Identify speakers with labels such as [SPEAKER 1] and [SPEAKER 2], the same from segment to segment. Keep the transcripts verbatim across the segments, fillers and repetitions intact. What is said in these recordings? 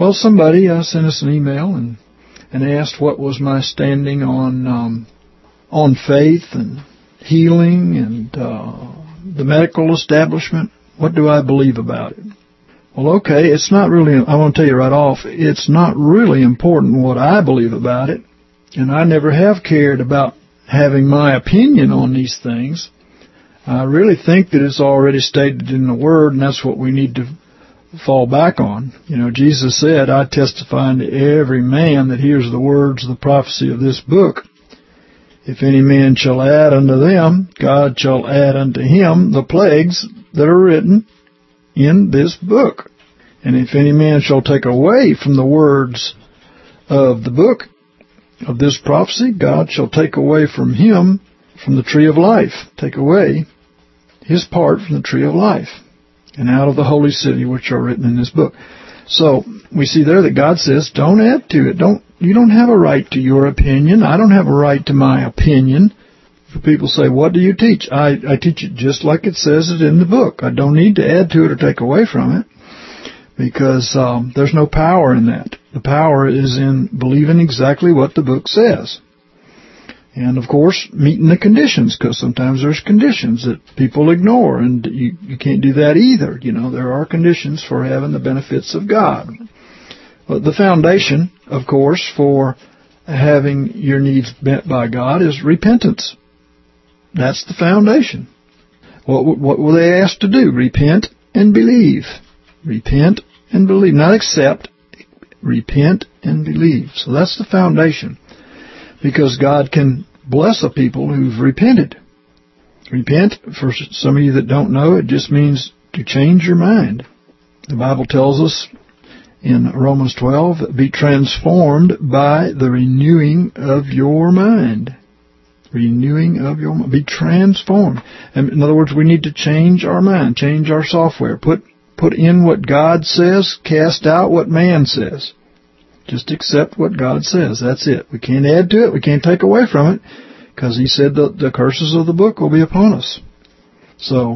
[SPEAKER 1] Well, somebody uh, sent us an email and and asked what was my standing on um, on faith and healing and uh, the medical establishment. What do I believe about it? Well, okay, it's not really, I want to tell you right off, it's not really important what I believe about it, and I never have cared about having my opinion on these things. I really think that it's already stated in the Word, and that's what we need to fall back on. You know, Jesus said, I testify unto every man that hears the words of the prophecy of this book. If any man shall add unto them, God shall add unto him the plagues that are written in this book. And if any man shall take away from the words of the book of this prophecy, God shall take away from him from the tree of life, take away his part from the tree of life, and out of the holy city which are written in this book. So we see there that God says, don't add to it. Don't you don't have a right to your opinion. I don't have a right to my opinion. People say, what do you teach? I, I teach it just like it says it in the book. I don't need to add to it or take away from it, because um, there's no power in that. The power is in believing exactly what the book says. And, of course, meeting the conditions, because sometimes there's conditions that people ignore, and you, you can't do that either. You know, there are conditions for having the benefits of God. But the foundation, of course, for having your needs met by God is repentance. That's the foundation. What, what were they asked to do? Repent and believe. Repent and believe. Not accept. Repent and believe. So that's the foundation. Because God can bless a people who've repented. Repent, for some of you that don't know, it just means to change your mind. The Bible tells us in Romans twelve, be transformed by the renewing of your mind. Renewing of your mind. Be transformed. In other words, we need to change our mind, change our software. Put put in what God says, cast out what man says. Just accept what God says. That's it. We can't add to it. We can't take away from it, because He said the, the curses of the book will be upon us. So,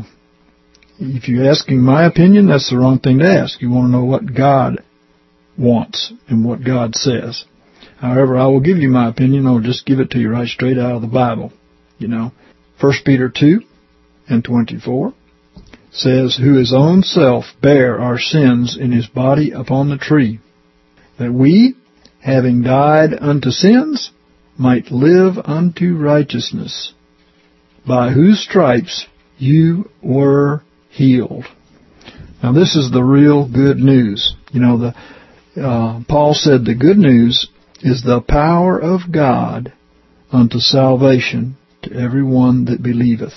[SPEAKER 1] if you're asking my opinion, that's the wrong thing to ask. You want to know what God wants and what God says. However, I will give you my opinion. I'll just give it to you right straight out of the Bible. You know, First Peter two and twenty-four says, who his own self bare our sins in his body upon the tree, that we, having died unto sins, might live unto righteousness, by whose stripes you were healed. Now this is the real good news. You know, the uh, Paul said the good news is the power of God unto salvation to everyone that believeth.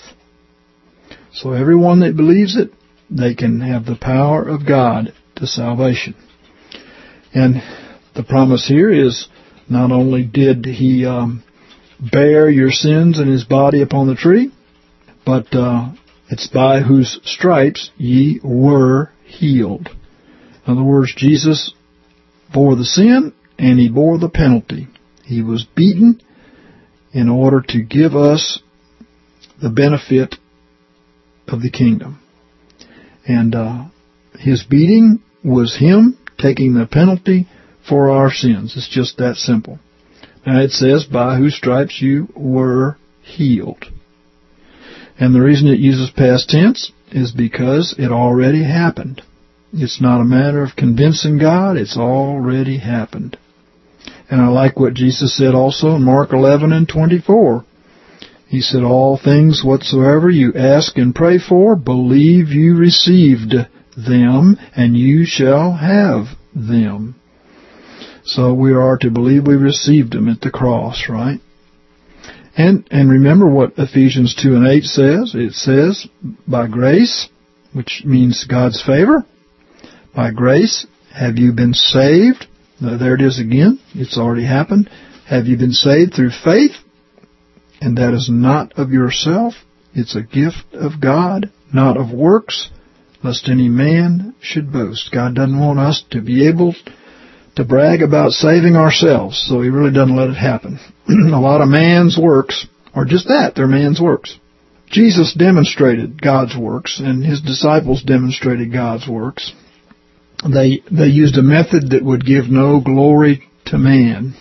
[SPEAKER 1] So everyone that believes it, they can have the power of God to salvation. And the promise here is not only did He um, bear your sins in His body upon the tree, but uh, it's by whose stripes ye were healed. In other words, Jesus bore the sin and He bore the penalty. He was beaten in order to give us the benefit of the kingdom. And uh, His beating was Him taking the penalty for our sins. It's just that simple. Now it says, by whose stripes you were healed. And the reason it uses past tense is because it already happened. It's not a matter of convincing God. It's already happened. And I like what Jesus said also in Mark eleven and twenty-four. He said, all things whatsoever you ask and pray for, believe you received them, and you shall have them. So we are to believe we received them at the cross, right? And and remember what Ephesians two and eight says. It says, by grace, which means God's favor, by grace have you been saved. Now, there it is again. It's already happened. Have you been saved through faith? And that is not of yourself. It's a gift of God, not of works, lest any man should boast. God doesn't want us to be able to brag about saving ourselves, so He really doesn't let it happen. A lot of man's works are just that. They're man's works. Jesus demonstrated God's works, and His disciples demonstrated God's works. they they used a method that would give no glory to man.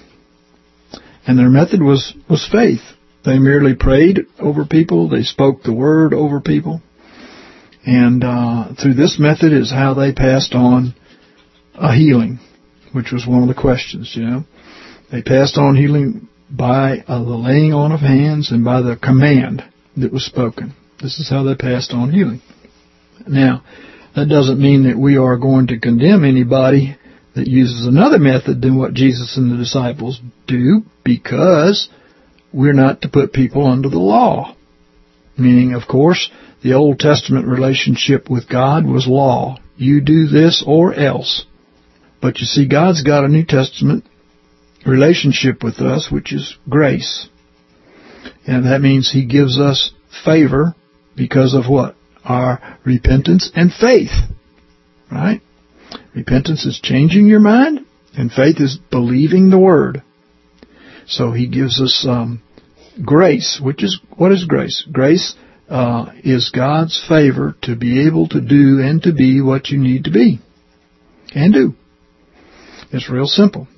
[SPEAKER 1] And their method was, was faith. They merely prayed over people. They spoke the word over people. And uh, through this method is how they passed on a healing, which was one of the questions, you know. They passed on healing by uh, the laying on of hands and by the command that was spoken. This is how they passed on healing. Now, that doesn't mean that we are going to condemn anybody that uses another method than what Jesus and the disciples do, because we're not to put people under the law. Meaning, of course, the Old Testament relationship with God was law. You do this or else. But you see, God's got a New Testament relationship with us, which is grace. And that means He gives us favor because of what? Our repentance and faith. Right? Repentance is changing your mind, and faith is believing the Word. So He gives us um, grace, which is, what is grace? Grace uh, is God's favor to be able to do and to be what you need to be and do. It's real simple.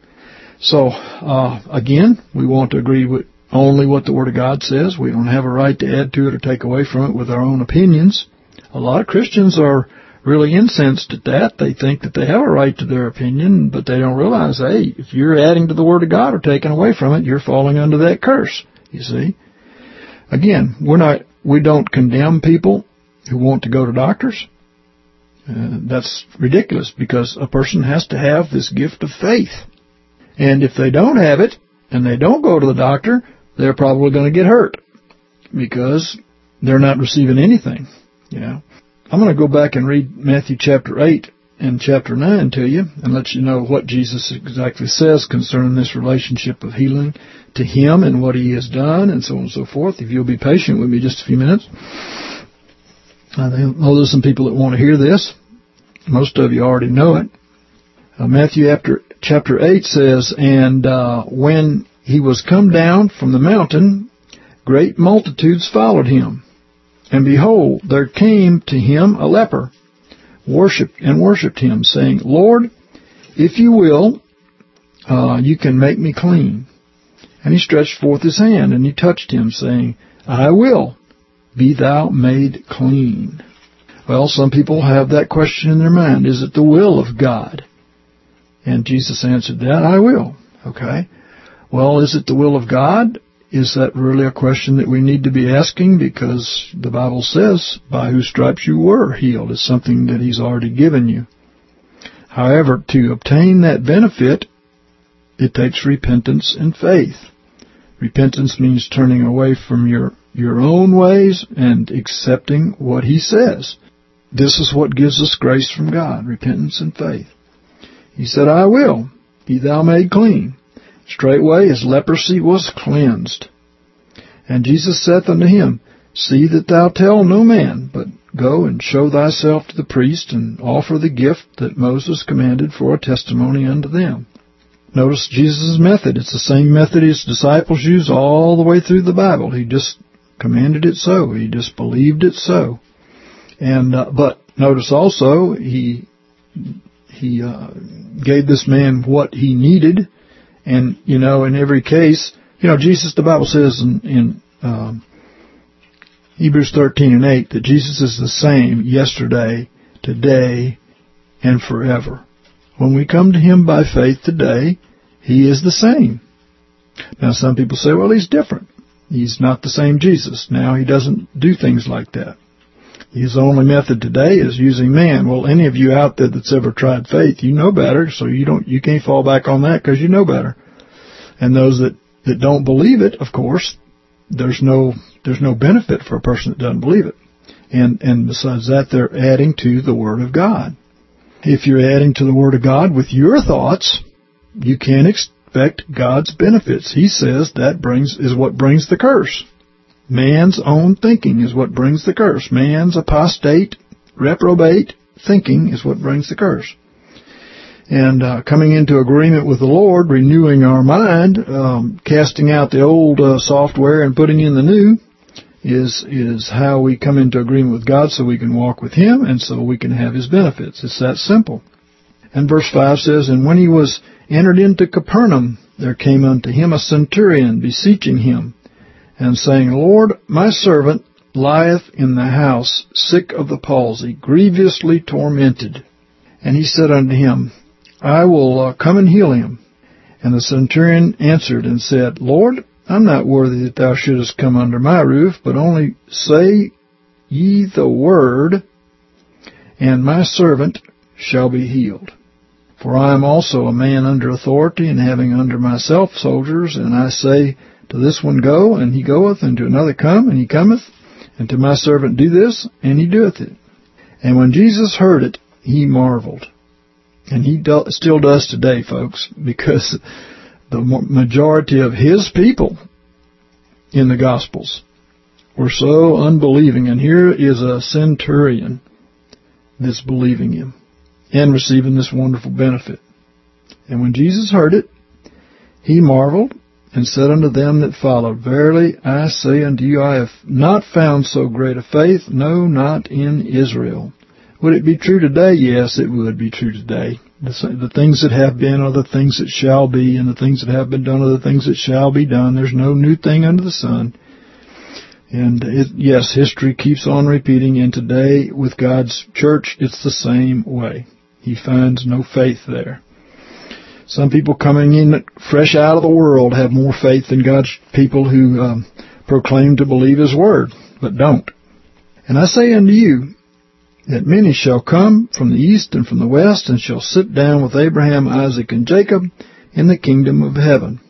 [SPEAKER 1] So, uh, again, we want to agree with only what the Word of God says. We don't have a right to add to it or take away from it with our own opinions. A lot of Christians are really incensed at that. They think that they have a right to their opinion, but they don't realize, hey, if you're adding to the Word of God or taking away from it, you're falling under that curse, you see. Again, we're not, we don't condemn people who want to go to doctors. Uh, that's ridiculous, because a person has to have this gift of faith. And if they don't have it, and they don't go to the doctor, they're probably going to get hurt, because they're not receiving anything, you know. I'm going to go back and read Matthew chapter eight and chapter nine to you and let you know what Jesus exactly says concerning this relationship of healing to Him and what He has done and so on and so forth. If you'll be patient with me just a few minutes. I know there's some people that want to hear this. Most of you already know it. Uh, Matthew after, chapter eight says, And uh, when He was come down from the mountain, great multitudes followed Him. And behold, there came to Him a leper, worshipped and worshipped Him, saying, Lord, if you will, uh, you can make me clean. And He stretched forth His hand, and He touched him, saying, I will, be thou made clean. Well, some people have that question in their mind. Is it the will of God? And Jesus answered that, I will. Okay. Well, is it the will of God? Is that really a question that we need to be asking? Because the Bible says, by whose stripes you were healed. It's something that He's already given you. However, to obtain that benefit, it takes repentance and faith. Repentance means turning away from your, your own ways and accepting what He says. This is what gives us grace from God, repentance and faith. He said, I will, be thou made clean. Straightway his leprosy was cleansed. And Jesus saith unto him, See that thou tell no man, but go and show thyself to the priest, and offer the gift that Moses commanded for a testimony unto them. Notice Jesus' method. It's the same method His disciples used all the way through the Bible. He just commanded it so. He just believed it so. And uh, but notice also, He He uh, gave this man what he needed. And, you know, in every case, you know, Jesus, the Bible says in, in um, Hebrews thirteen and eight that Jesus is the same yesterday, today, and forever. When we come to Him by faith today, He is the same. Now, some people say, well, He's different. He's not the same Jesus. Now, He doesn't do things like that. His only method today is using man. Well, any of you out there that's ever tried faith, you know better, so you don't, you can't fall back on that because you know better. And those that, that don't believe it, of course, there's no, there's no benefit for a person that doesn't believe it. And, and besides that, they're adding to the Word of God. If you're adding to the Word of God with your thoughts, you can't expect God's benefits. He says that brings, is what brings the curse. Man's own thinking is what brings the curse. Man's apostate, reprobate thinking is what brings the curse. And uh, coming into agreement with the Lord, renewing our mind, um, casting out the old uh, software and putting in the new, is is how we come into agreement with God so we can walk with Him and so we can have His benefits. It's that simple. And verse five says, And when he was entered into Capernaum, there came unto him a centurion, beseeching him, and saying, Lord, my servant lieth in the house, sick of the palsy, grievously tormented. And he said unto him, I will uh, come and heal him. And the centurion answered and said, Lord, I'm not worthy that thou shouldest come under my roof, but only say ye the word, and my servant shall be healed. For I am also a man under authority, and having under myself soldiers, and I say to this one, Go, and he goeth, and to another, Come, and he cometh, and to my servant, Do this, and he doeth it. And when Jesus heard it, he marveled. And he do, still does today, folks, because the majority of his people in the Gospels were so unbelieving. And here is a centurion that's believing him and receiving this wonderful benefit. And when Jesus heard it, he marveled and said unto them that followed, Verily I say unto you, I have not found so great a faith, no, not in Israel. Would it be true today? Yes, it would be true today. The, the things that have been are the things that shall be, and the things that have been done are the things that shall be done. There's no new thing under the sun. And it, yes, history keeps on repeating, and today with God's church, it's the same way. He finds no faith there. Some people coming in fresh out of the world have more faith than God's people who um, proclaim to believe His word, but don't. And I say unto you, that many shall come from the east and from the west, and shall sit down with Abraham, Isaac, and Jacob in the kingdom of heaven.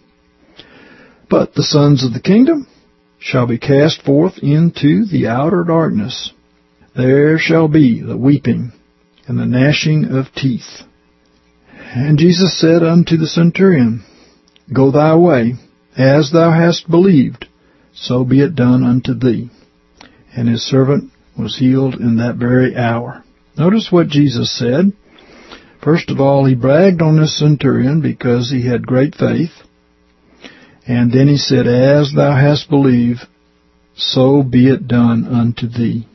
[SPEAKER 1] But the sons of the kingdom shall be cast forth into the outer darkness. There shall be the weeping and the gnashing of teeth. And Jesus said unto the centurion, Go thy way, as thou hast believed, so be it done unto thee. And his servant was healed in that very hour. Notice what Jesus said. First of all, he bragged on this centurion because he had great faith. And then he said, As thou hast believed, so be it done unto thee.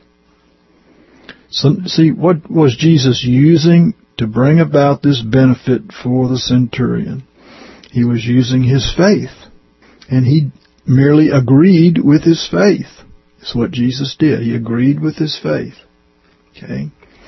[SPEAKER 1] So, see, what was Jesus using to bring about this benefit for the centurion? He was using his faith. And he merely agreed with his faith. That's what Jesus did. He agreed with his faith. Okay.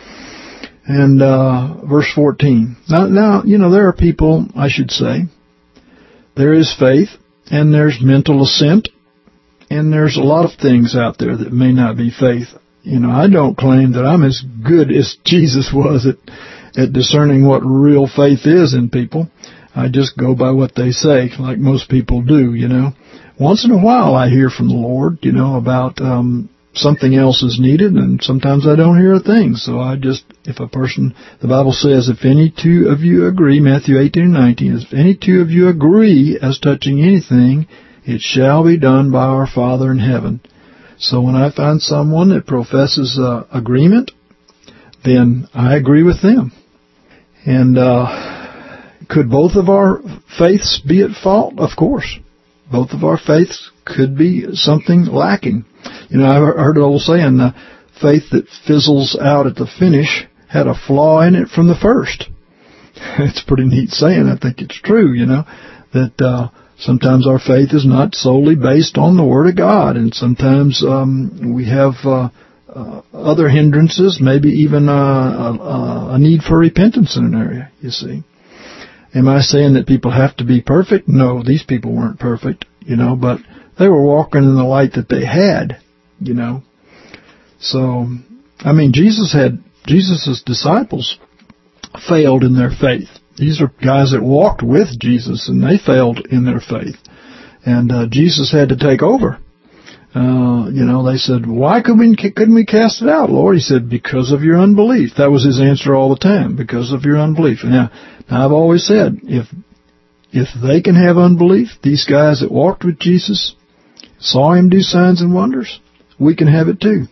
[SPEAKER 1] And uh, verse fourteen. Now, now, you know, there are people, I should say, there is faith, and there's mental assent, and there's a lot of things out there that may not be faith. You know, I don't claim that I'm as good as Jesus was at, at discerning what real faith is in people. I just go by what they say, like most people do, you know. Once in a while I hear from the Lord, you know, about um, something else is needed, and sometimes I don't hear a thing. So I just, if a person, the Bible says, if any two of you agree, Matthew eighteen and nineteen, if any two of you agree as touching anything, it shall be done by our Father in heaven. So when I find someone that professes uh, agreement, then I agree with them. And uh, could both of our faiths be at fault? Of course. Both of our faiths could be something lacking. You know, I've heard an old saying, the faith that fizzles out at the finish had a flaw in it from the first. It's a pretty neat saying. I think it's true, you know, that uh, sometimes our faith is not solely based on the Word of God, and sometimes um, we have uh, uh, other hindrances, maybe even uh, a, a need for repentance in an area, you see. Am I saying that people have to be perfect? No, these people weren't perfect, you know, but they were walking in the light that they had, you know. So, I mean, Jesus had, Jesus' disciples failed in their faith. These are guys that walked with Jesus, and they failed in their faith. And uh, Jesus had to take over. Uh, you know, they said, why couldn't we, couldn't we cast it out, Lord? He said, because of your unbelief. That was his answer all the time, because of your unbelief. Now, now I've always said, if if they can have unbelief, these guys that walked with Jesus, saw him do signs and wonders, we can have it too.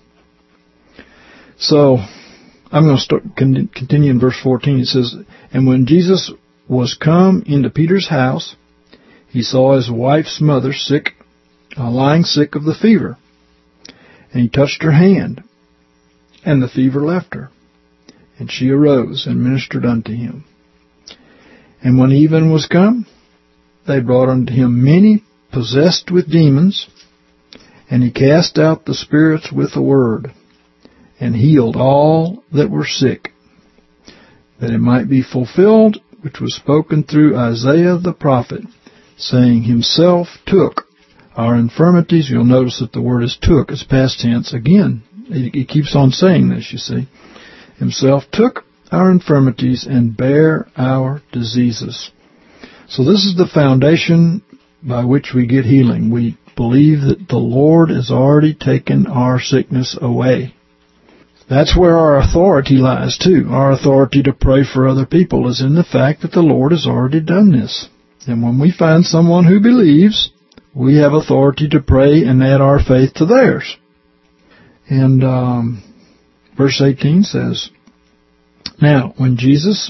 [SPEAKER 1] So, I'm going to start continue in verse fourteen. It says, And when Jesus was come into Peter's house, he saw his wife's mother sick, uh, lying sick of the fever. And he touched her hand, and the fever left her. And she arose and ministered unto him. And when even was come, they brought unto him many possessed with demons, and he cast out the spirits with a word, and healed all that were sick, that it might be fulfilled which was spoken through Isaiah the prophet, saying, Himself took our infirmities. You'll notice that the word is took. It's past tense. Again, he keeps on saying this, you see. Himself took our infirmities and bare our diseases. So this is the foundation by which we get healing. We believe that the Lord has already taken our sickness away. That's where our authority lies, too. Our authority to pray for other people is in the fact that the Lord has already done this. And when we find someone who believes, we have authority to pray and add our faith to theirs. And um, verse eighteen says, Now, when Jesus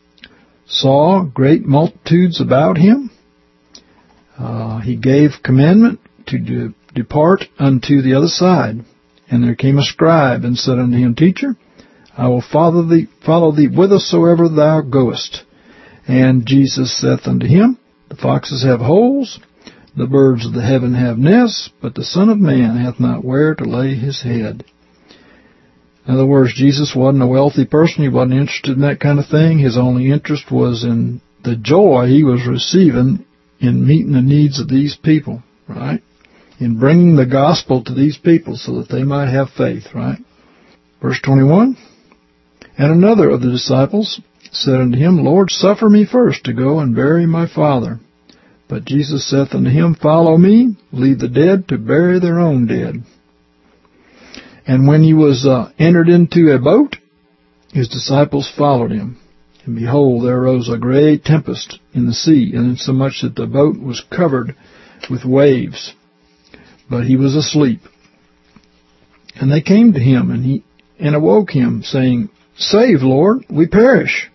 [SPEAKER 1] saw great multitudes about him, uh, he gave commandment to de- depart unto the other side. And there came a scribe and said unto him, Teacher, I will follow thee, follow thee whithersoever thou goest. And Jesus saith unto him, The foxes have holes, the birds of the heaven have nests, but the Son of Man hath not where to lay his head. In other words, Jesus wasn't a wealthy person. He wasn't interested in that kind of thing. His only interest was in the joy he was receiving in meeting the needs of these people, right? In bringing the gospel to these people so that they might have faith, right? Verse twenty-one, And another of the disciples said unto him, Lord, suffer me first to go and bury my father. But Jesus saith unto him, Follow me, leave the dead to bury their own dead. And when he was uh, entered into a boat, his disciples followed him. And behold, there arose a great tempest in the sea, and insomuch that the boat was covered with waves. But he was asleep. And they came to him, and he and awoke him, saying, Save, Lord, we perish.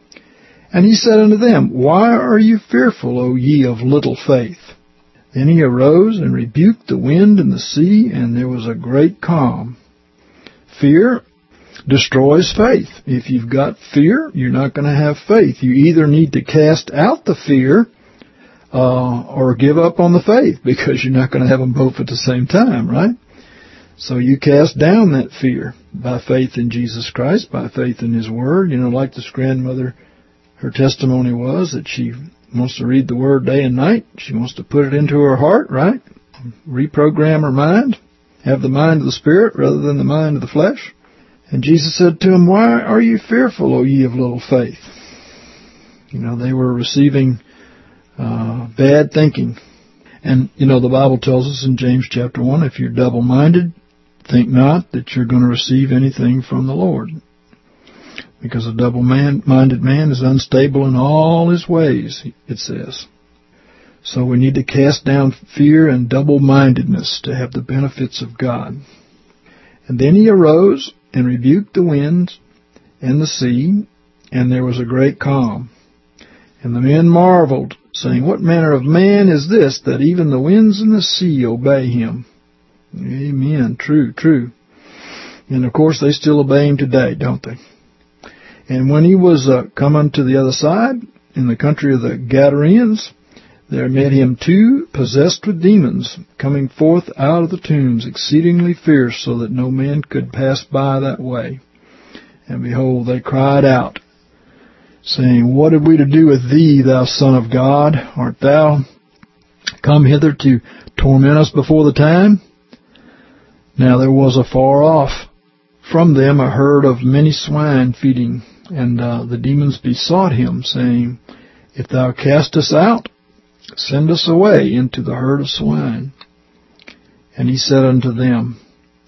[SPEAKER 1] And he said unto them, Why are you fearful, O ye of little faith? Then he arose and rebuked the wind and the sea, and there was a great calm. Fear destroys faith. If you've got fear, you're not going to have faith. You either need to cast out the fear uh, or give up on the faith, because you're not going to have them both at the same time, right? So you cast down that fear by faith in Jesus Christ, by faith in His Word. You know, like this grandmother, her testimony was that she wants to read the Word day and night. She wants to put it into her heart, right? Reprogram her mind. Have the mind of the Spirit rather than the mind of the flesh. And Jesus said to him, Why are you fearful, O ye of little faith? You know, they were receiving uh, bad thinking. And, you know, the Bible tells us in James chapter one, if you're double-minded, think not that you're going to receive anything from the Lord. Because a double-minded man is unstable in all his ways, it says. So we need to cast down fear and double-mindedness to have the benefits of God. And then he arose and rebuked the winds and the sea, and there was a great calm. And the men marveled, saying, What manner of man is this, that even the winds and the sea obey him? Amen. True, true. And of course they still obey him today, don't they? And when he was uh, come unto the other side, in the country of the Gadarenes, there met him two possessed with demons, coming forth out of the tombs, exceedingly fierce, so that no man could pass by that way. And behold, they cried out, saying, What have we to do with thee, thou Son of God? Art thou come hither to torment us before the time? Now there was afar off from them a herd of many swine feeding, and uh, the demons besought him, saying, If thou cast us out, send us away into the herd of swine. And he said unto them,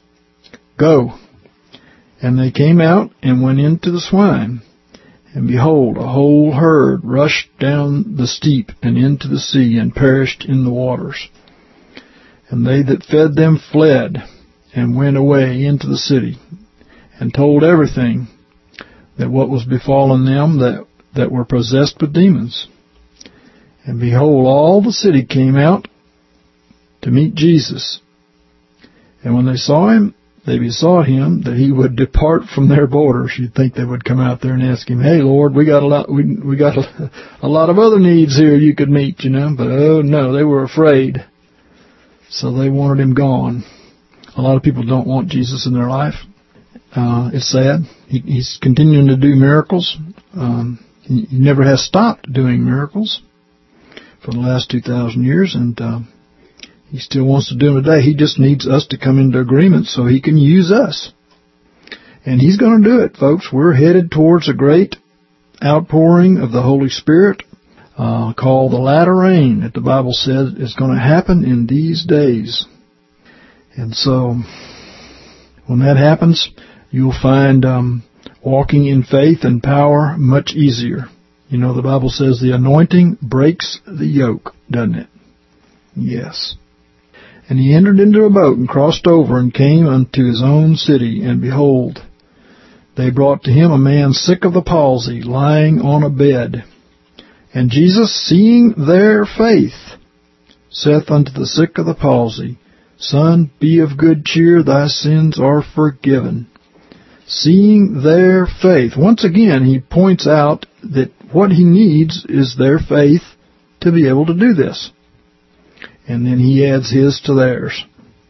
[SPEAKER 1] Go. And they came out and went into the swine. And behold, a whole herd rushed down the steep and into the sea, and perished in the waters. And they that fed them fled, and went away into the city, and told everything that what was befallen them that, that were possessed with demons. And behold, all the city came out to meet Jesus. And when they saw him, they besought him that he would depart from their borders. You'd think they would come out there and ask him, "Hey, Lord, we got a lot, we we got a, a lot of other needs here you could meet, you know." But oh no, they were afraid, so they wanted him gone. A lot of people don't want Jesus in their life. Uh, it's sad. He, he's continuing to do miracles. Um, he, he never has stopped doing miracles for the last two thousand years, and uh, he still wants to do them today. He just needs us to come into agreement so he can use us. And he's going to do it, folks. We're headed towards a great outpouring of the Holy Spirit uh, called the latter rain that the Bible says is going to happen in these days. And so when that happens, you'll find um, walking in faith and power much easier. You know, the Bible says the anointing breaks the yoke, doesn't it? Yes. And he entered into a boat and crossed over and came unto his own city. And behold, they brought to him a man sick of the palsy, lying on a bed. And Jesus, seeing their faith, saith unto the sick of the palsy, Son, be of good cheer, thy sins are forgiven. Seeing their faith. Once again, he points out that what he needs is their faith to be able to do this. And then he adds his to theirs.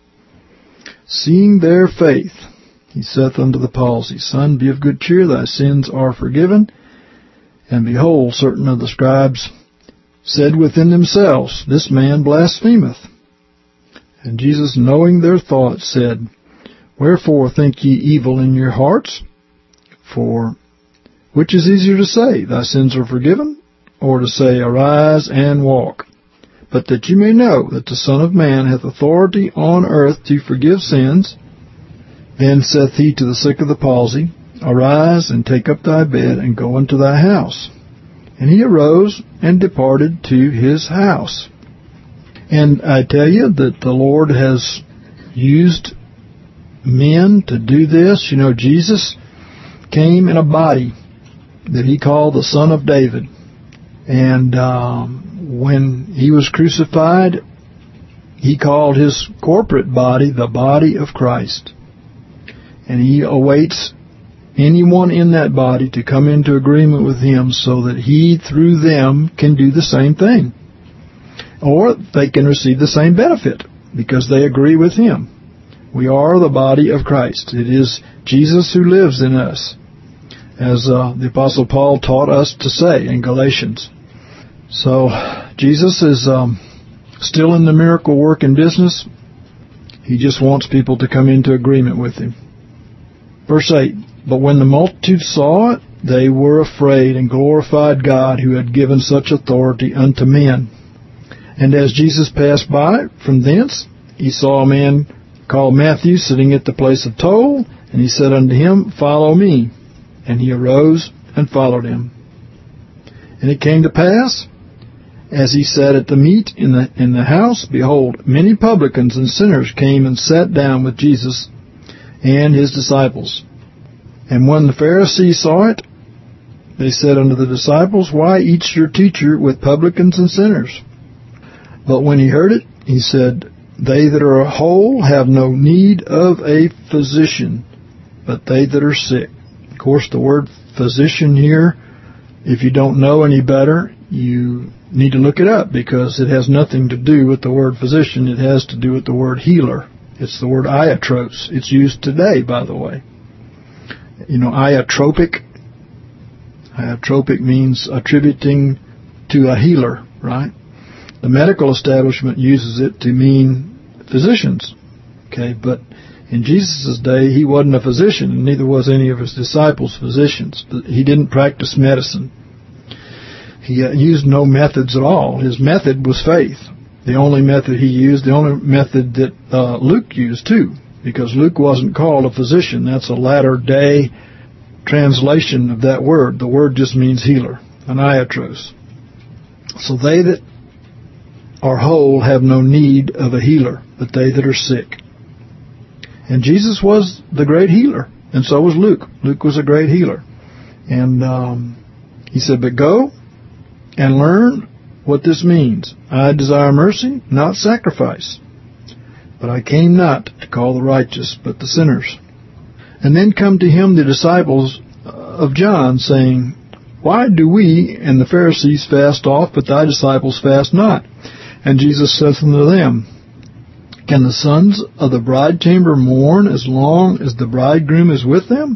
[SPEAKER 1] Seeing their faith, he saith unto the palsy, Son, be of good cheer, thy sins are forgiven. And behold, certain of the scribes said within themselves, This man blasphemeth. And Jesus, knowing their thoughts, said, Wherefore think ye evil in your hearts? For which is easier to say, Thy sins are forgiven, or to say, Arise and walk? But that you may know that the Son of Man hath authority on earth to forgive sins. Then saith he to the sick of the palsy, Arise and take up thy bed and go into thy house. And he arose and departed to his house. And I tell you that the Lord has used men to do this. You know, Jesus came in a body that he called the Son of David. And um, when he was crucified, he called his corporate body the body of Christ. And he awaits anyone in that body to come into agreement with him so that he, through them, can do the same thing. Or they can receive the same benefit because they agree with him. We are the body of Christ. It is Jesus who lives in us, as uh, the Apostle Paul taught us to say in Galatians. So Jesus is um, still in the miracle working business. He just wants people to come into agreement with him. Verse eight, But when the multitude saw it, they were afraid and glorified God who had given such authority unto men. And as Jesus passed by from thence, he saw a man called Matthew sitting at the place of toll, and he said unto him, Follow me. And he arose and followed him. And it came to pass, as he sat at the meat in the in the house, behold, many publicans and sinners came and sat down with Jesus and his disciples. And when the Pharisees saw it, they said unto the disciples, Why eats your teacher with publicans and sinners? But when he heard it, he said, They that are whole have no need of a physician, but they that are sick. Of course, the word physician here, if you don't know any better, you need to look it up because it has nothing to do with the word physician. It has to do with the word healer. It's the word iatros. It's used today, by the way. You know, iotropic. Iotropic means attributing to a healer, right? The medical establishment uses it to mean physicians. Okay, but in Jesus' day, he wasn't a physician, and neither was any of his disciples physicians. He didn't practice medicine. He uh, used no methods at all. His method was faith. The only method he used, the only method that uh, Luke used too, because Luke wasn't called a physician. That's a latter-day translation of that word. The word just means healer, an iatros. So they that are whole have no need of a healer, but they that are sick. And Jesus was the great healer, and so was Luke. Luke was a great healer. And um, he said, But go and learn what this means. I desire mercy, not sacrifice. But I came not call the righteous, but the sinners. And then come to him the disciples of John, saying, Why do we and the Pharisees fast oft, but thy disciples fast not? And Jesus saith unto them, Can the sons of the bride chamber mourn as long as the bridegroom is with them?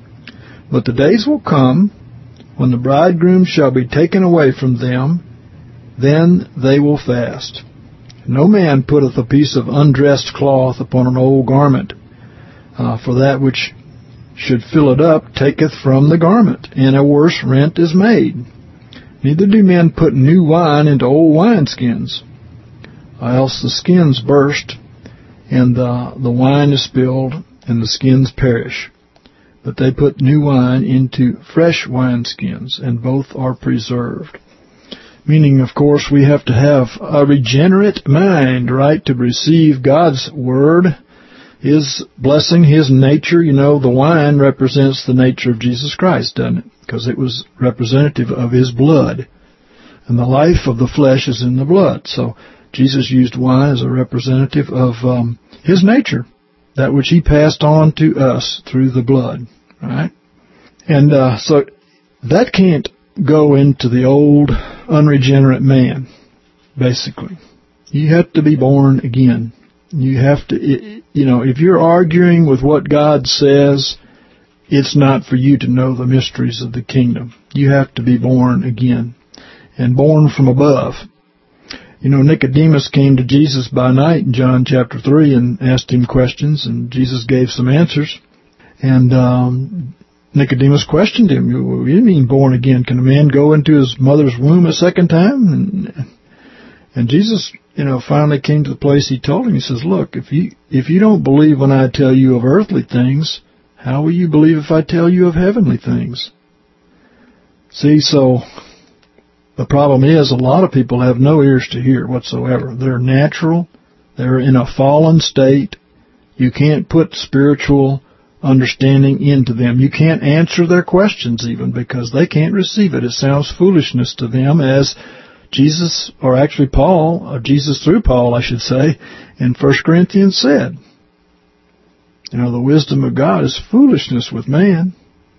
[SPEAKER 1] But the days will come, when the bridegroom shall be taken away from them, then they will fast. No man putteth a piece of undressed cloth upon an old garment, uh, for that which should fill it up taketh from the garment, and a worse rent is made. Neither do men put new wine into old wineskins, or else the skins burst, and the, the wine is spilled, and the skins perish. But they put new wine into fresh wineskins, and both are preserved. Meaning, of course, we have to have a regenerate mind, right, to receive God's Word, His blessing, His nature. You know, the wine represents the nature of Jesus Christ, doesn't it? Because it was representative of His blood. And the life of the flesh is in the blood. So Jesus used wine as a representative of um, His nature, that which He passed on to us through the blood, right? And uh, so that can't go into the old unregenerate man, basically. You have to be born again. You have to, you know, if you're arguing with what God says, it's not for you to know the mysteries of the kingdom. You have to be born again, and born from above. You know, Nicodemus came to Jesus by night in John chapter three and asked Him questions, and Jesus gave some answers. And um, Nicodemus questioned Him, what do you mean born again? Can a man go into his mother's womb a second time? And, and Jesus, you know, finally came to the place He told him, He says, look, if you if you don't believe when I tell you of earthly things, how will you believe if I tell you of heavenly things? See, so the problem is a lot of people have no ears to hear whatsoever. They're natural. They're in a fallen state. You can't put spiritual understanding into them. You can't answer their questions even because they can't receive it. It sounds foolishness to them, as Jesus, or actually Paul, or Jesus through Paul, I should say, in First Corinthians said. You know, the wisdom of God is foolishness with man.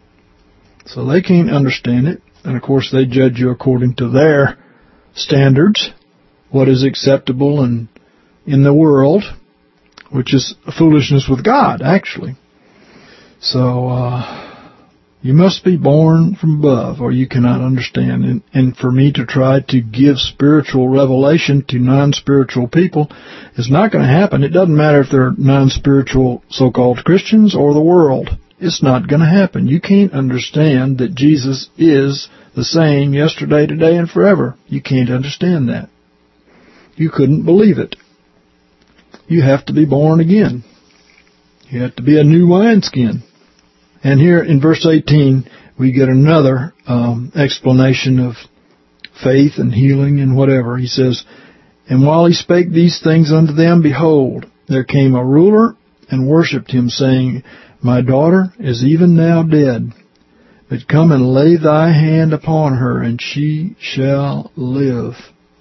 [SPEAKER 1] So they can't understand it. And of course they judge you according to their standards, what is acceptable in, in the world, which is foolishness with God, actually. So, uh, you must be born from above, or you cannot understand. And, and for me to try to give spiritual revelation to non-spiritual people is not going to happen. It doesn't matter if they're non-spiritual so-called Christians or the world. It's not going to happen. You can't understand that Jesus is the same yesterday, today, and forever. You can't understand that. You couldn't believe it. You have to be born again. You have to be a new wineskin. And here in verse eighteen, we get another um, explanation of faith and healing and whatever. He says, And while he spake these things unto them, behold, there came a ruler and worshipped him, saying, My daughter is even now dead, but come and lay thy hand upon her, and she shall live.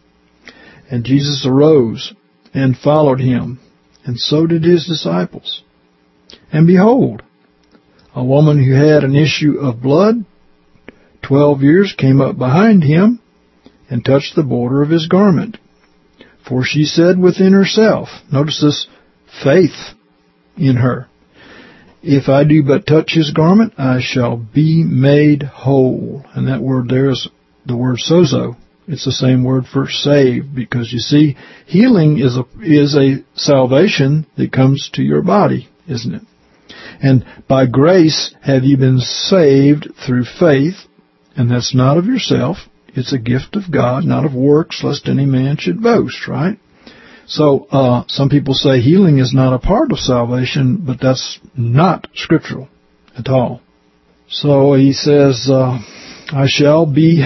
[SPEAKER 1] And Jesus arose and followed him, and so did his disciples. And behold, a woman who had an issue of blood twelve years came up behind him, and touched the border of his garment. For she said within herself, notice this faith in her, If I do but touch his garment, I shall be made whole. And that word there is the word sozo. It's the same word for saved, because you see, healing is a, is a salvation that comes to your body, isn't it? And by grace have you been saved through faith, and that's not of yourself. It's a gift of God, not of works, lest any man should boast, right? So uh, some people say healing is not a part of salvation, but that's not scriptural at all. So he says, uh, I shall be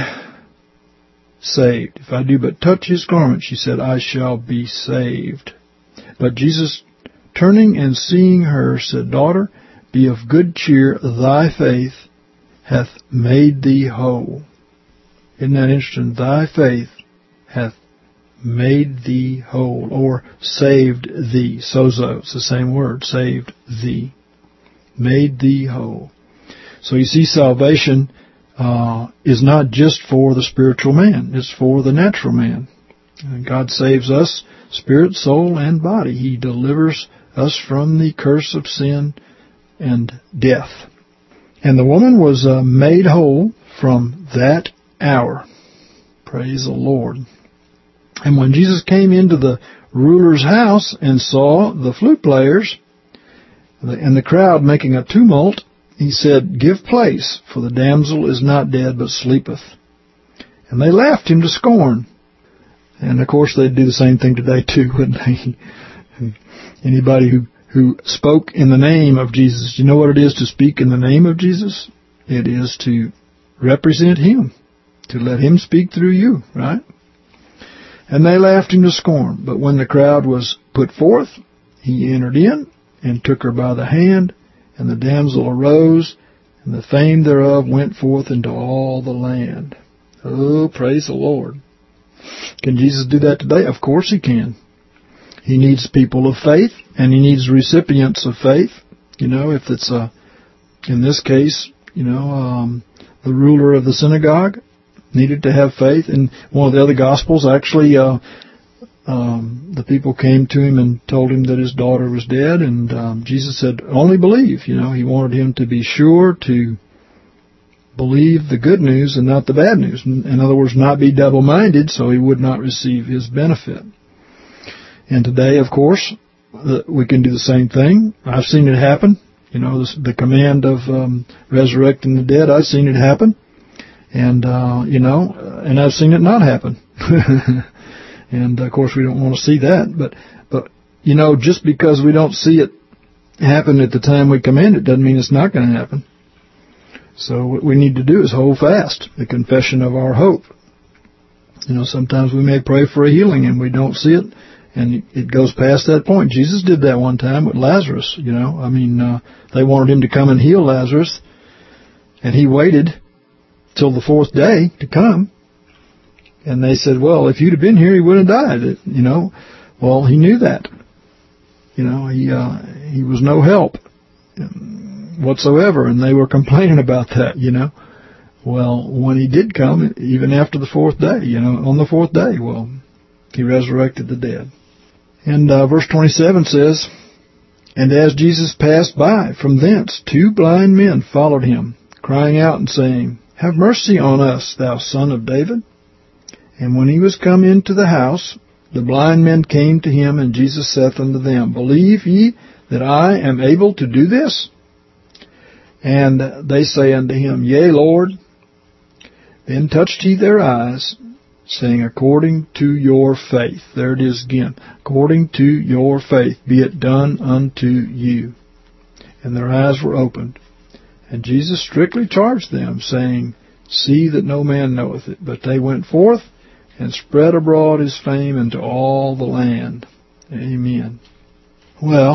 [SPEAKER 1] saved. If I do but touch his garment, she said, I shall be saved. But Jesus, turning and seeing her, said, Daughter, be of good cheer, thy faith hath made thee whole. Isn't that interesting? Thy faith hath made thee whole, or saved thee. Sozo, it's the same word, saved thee. Made thee whole. So you see, salvation uh, is not just for the spiritual man, it's for the natural man. And God saves us, spirit, soul, and body. He delivers us from the curse of sin and death. And the woman was uh, made whole from that hour. Praise the Lord. And when Jesus came into the ruler's house and saw the flute players and the crowd making a tumult, he said, "Give place, for the damsel is not dead, but sleepeth." And they laughed him to scorn. And of course they'd do the same thing today too, wouldn't they? Anybody who, who spoke in the name of Jesus, you know what it is to speak in the name of Jesus? It is to represent Him, to let Him speak through you, right? And they laughed him to scorn. But when the crowd was put forth, he entered in and took her by the hand, and the damsel arose, and the fame thereof went forth into all the land. Oh, praise the Lord. Can Jesus do that today? Of course He can. He needs people of faith, and He needs recipients of faith. You know, if it's a, in this case, you know, um, the ruler of the synagogue needed to have faith. In one of the other Gospels, actually, uh, um, the people came to Him and told Him that his daughter was dead, and um, Jesus said, "Only believe." You know, He wanted him to be sure to believe the good news and not the bad news. In other words, not be double-minded, so he would not receive His benefit. And today, of course, we can do the same thing. I've seen it happen. You know, the command of um, resurrecting the dead, I've seen it happen. And, uh, you know, and I've seen it not happen. And, of course, we don't want to see that. But, but you know, just because we don't see it happen at the time we command it doesn't mean it's not going to happen. So what we need to do is hold fast, the confession of our hope. You know, sometimes we may pray for a healing and we don't see it, and it goes past that point. Jesus did that one time with Lazarus, you know. I mean, uh, they wanted Him to come and heal Lazarus, and He waited till the fourth day to come. And they said, "Well, if you'd have been here, he would have died." You know, well, He knew that. You know, he uh, he was no help whatsoever, and they were complaining about that. You know, well, when He did come, even after the fourth day, you know, on the fourth day, well, He resurrected the dead. And uh, verse twenty-seven says, "And as Jesus passed by from thence, two blind men followed Him, crying out and saying, Have mercy on us, thou Son of David. And when He was come into the house, the blind men came to Him, and Jesus saith unto them, Believe ye that I am able to do this? And they say unto Him, Yea, Lord. Then touched He their eyes, saying, According to your faith." There it is again. "According to your faith be it done unto you." And their eyes were opened. And Jesus strictly charged them, saying, See that no man knoweth it. But they went forth and spread abroad His fame into all the land. Amen. Well,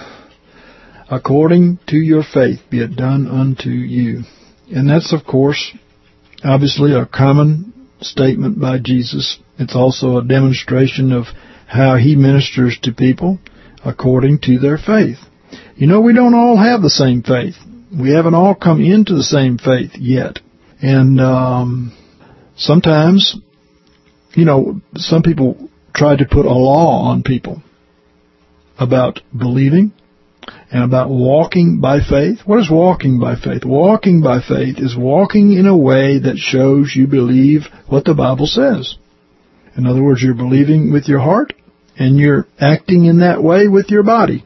[SPEAKER 1] according to your faith be it done unto you. And that's, of course, obviously a common statement by Jesus. It's also a demonstration of how He ministers to people according to their faith. You know, we don't all have the same faith. We haven't all come into the same faith yet. And um, sometimes, you know, some people try to put a law on people about believing and about walking by faith. What is walking by faith? Walking by faith is walking in a way that shows you believe what the Bible says. In other words, you're believing with your heart and you're acting in that way with your body.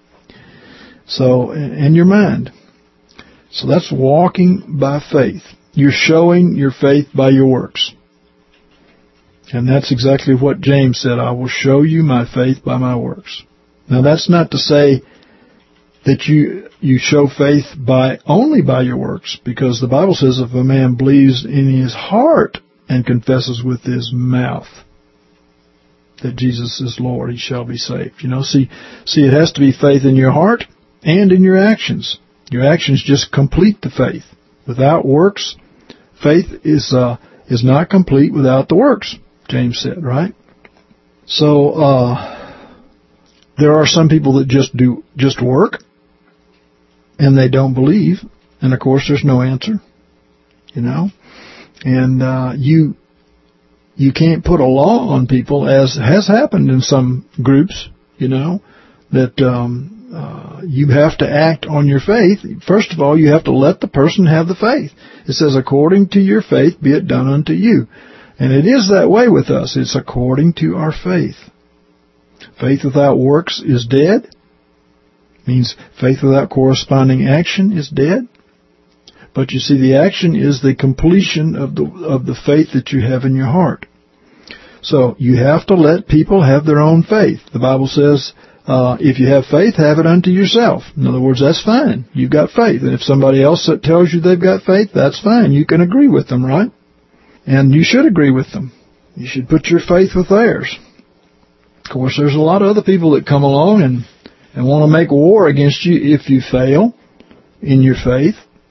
[SPEAKER 1] So, and your mind. So that's walking by faith. You're showing your faith by your works. And that's exactly what James said, I will show you my faith by my works. Now that's not to say that you you show faith by only by your works, because the Bible says if a man believes in his heart and confesses with his mouth that Jesus is Lord, he shall be saved. You know, see, see, it has to be faith in your heart and in your actions. Your actions just complete the faith. Without works, faith is uh, is not complete without the works, James said, right? So, uh, there are some people that just do, just work, and they don't believe, and of course there's no answer, you know, and, uh, you, you can't put a law on people, as has happened in some groups, you know, that, um, uh, you have to act on your faith. First of all, you have to let the person have the faith. It says, according to your faith, be it done unto you. And it is that way with us. It's according to our faith. Faith without works is dead. Means faith without corresponding action is dead. But you see, the action is the completion of the of the faith that you have in your heart. So you have to let people have their own faith. The Bible says, uh, if you have faith, have it unto yourself. In other words, that's fine. You've got faith. And if somebody else tells you they've got faith, that's fine. You can agree with them, right? And you should agree with them. You should put your faith with theirs. Of course, there's a lot of other people that come along and, and want to make war against you if you fail in your faith.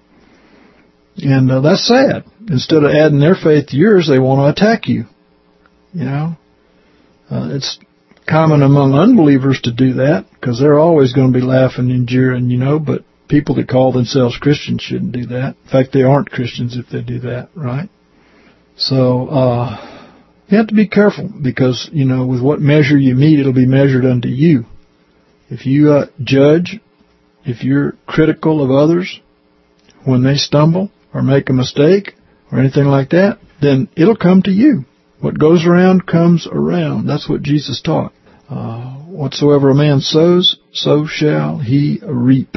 [SPEAKER 1] And uh, that's sad. Instead of adding their faith to yours, they want to attack you. You know, uh, it's common among unbelievers to do that because they're always going to be laughing and jeering, you know, but people that call themselves Christians shouldn't do that. In fact, they aren't Christians if they do that, right? So, uh, you have to be careful because, you know, with what measure you meet, it'll be measured unto you. If you uh, judge, if you're critical of others when they stumble or make a mistake or anything like that, then it'll come to you. What goes around comes around. That's what Jesus taught. Uh, whatsoever a man sows, so shall he reap.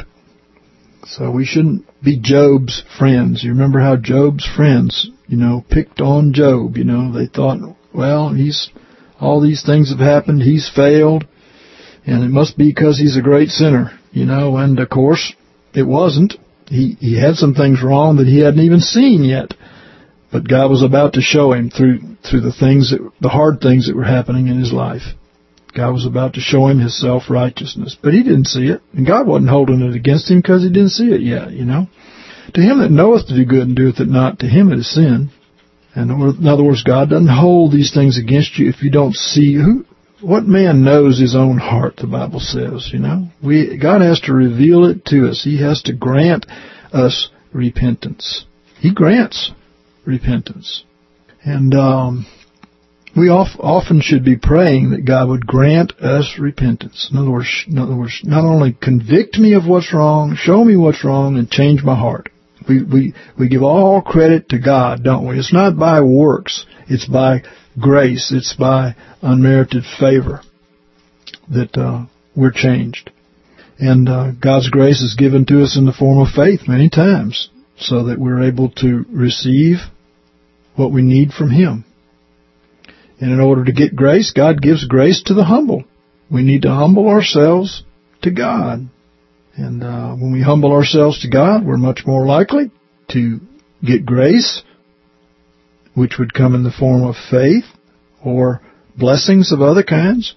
[SPEAKER 1] So we shouldn't be Job's friends. You remember how Job's friends, you know, picked on Job. You know, they thought, well, he's all these things have happened. He's failed, and it must be because he's a great sinner. You know, and of course it wasn't. He he had some things wrong that he hadn't even seen yet. But God was about to show him through through the things that the hard things that were happening in his life. God was about to show him his self-righteousness, but he didn't see it, and God wasn't holding it against him because he didn't see it yet. You know, to him that knoweth to do good and doeth it not, to him it is sin. And in other words, God doesn't hold these things against you if you don't see who. What man knows his own heart? The Bible says. You know, we God has to reveal it to us. He has to grant us repentance. He grants repentance. And um, we oft, often should be praying that God would grant us repentance. In other words, in other words, not only convict me of what's wrong, show me what's wrong, and change my heart. We we we give all credit to God, don't we? It's not by works. It's by grace. It's by unmerited favor that uh, we're changed. And uh, God's grace is given to us in the form of faith many times so that we're able to receive what we need from Him. And in order to get grace, God gives grace to the humble. We need to humble ourselves to God. And uh, when we humble ourselves to God, we're much more likely to get grace, which would come in the form of faith or blessings of other kinds.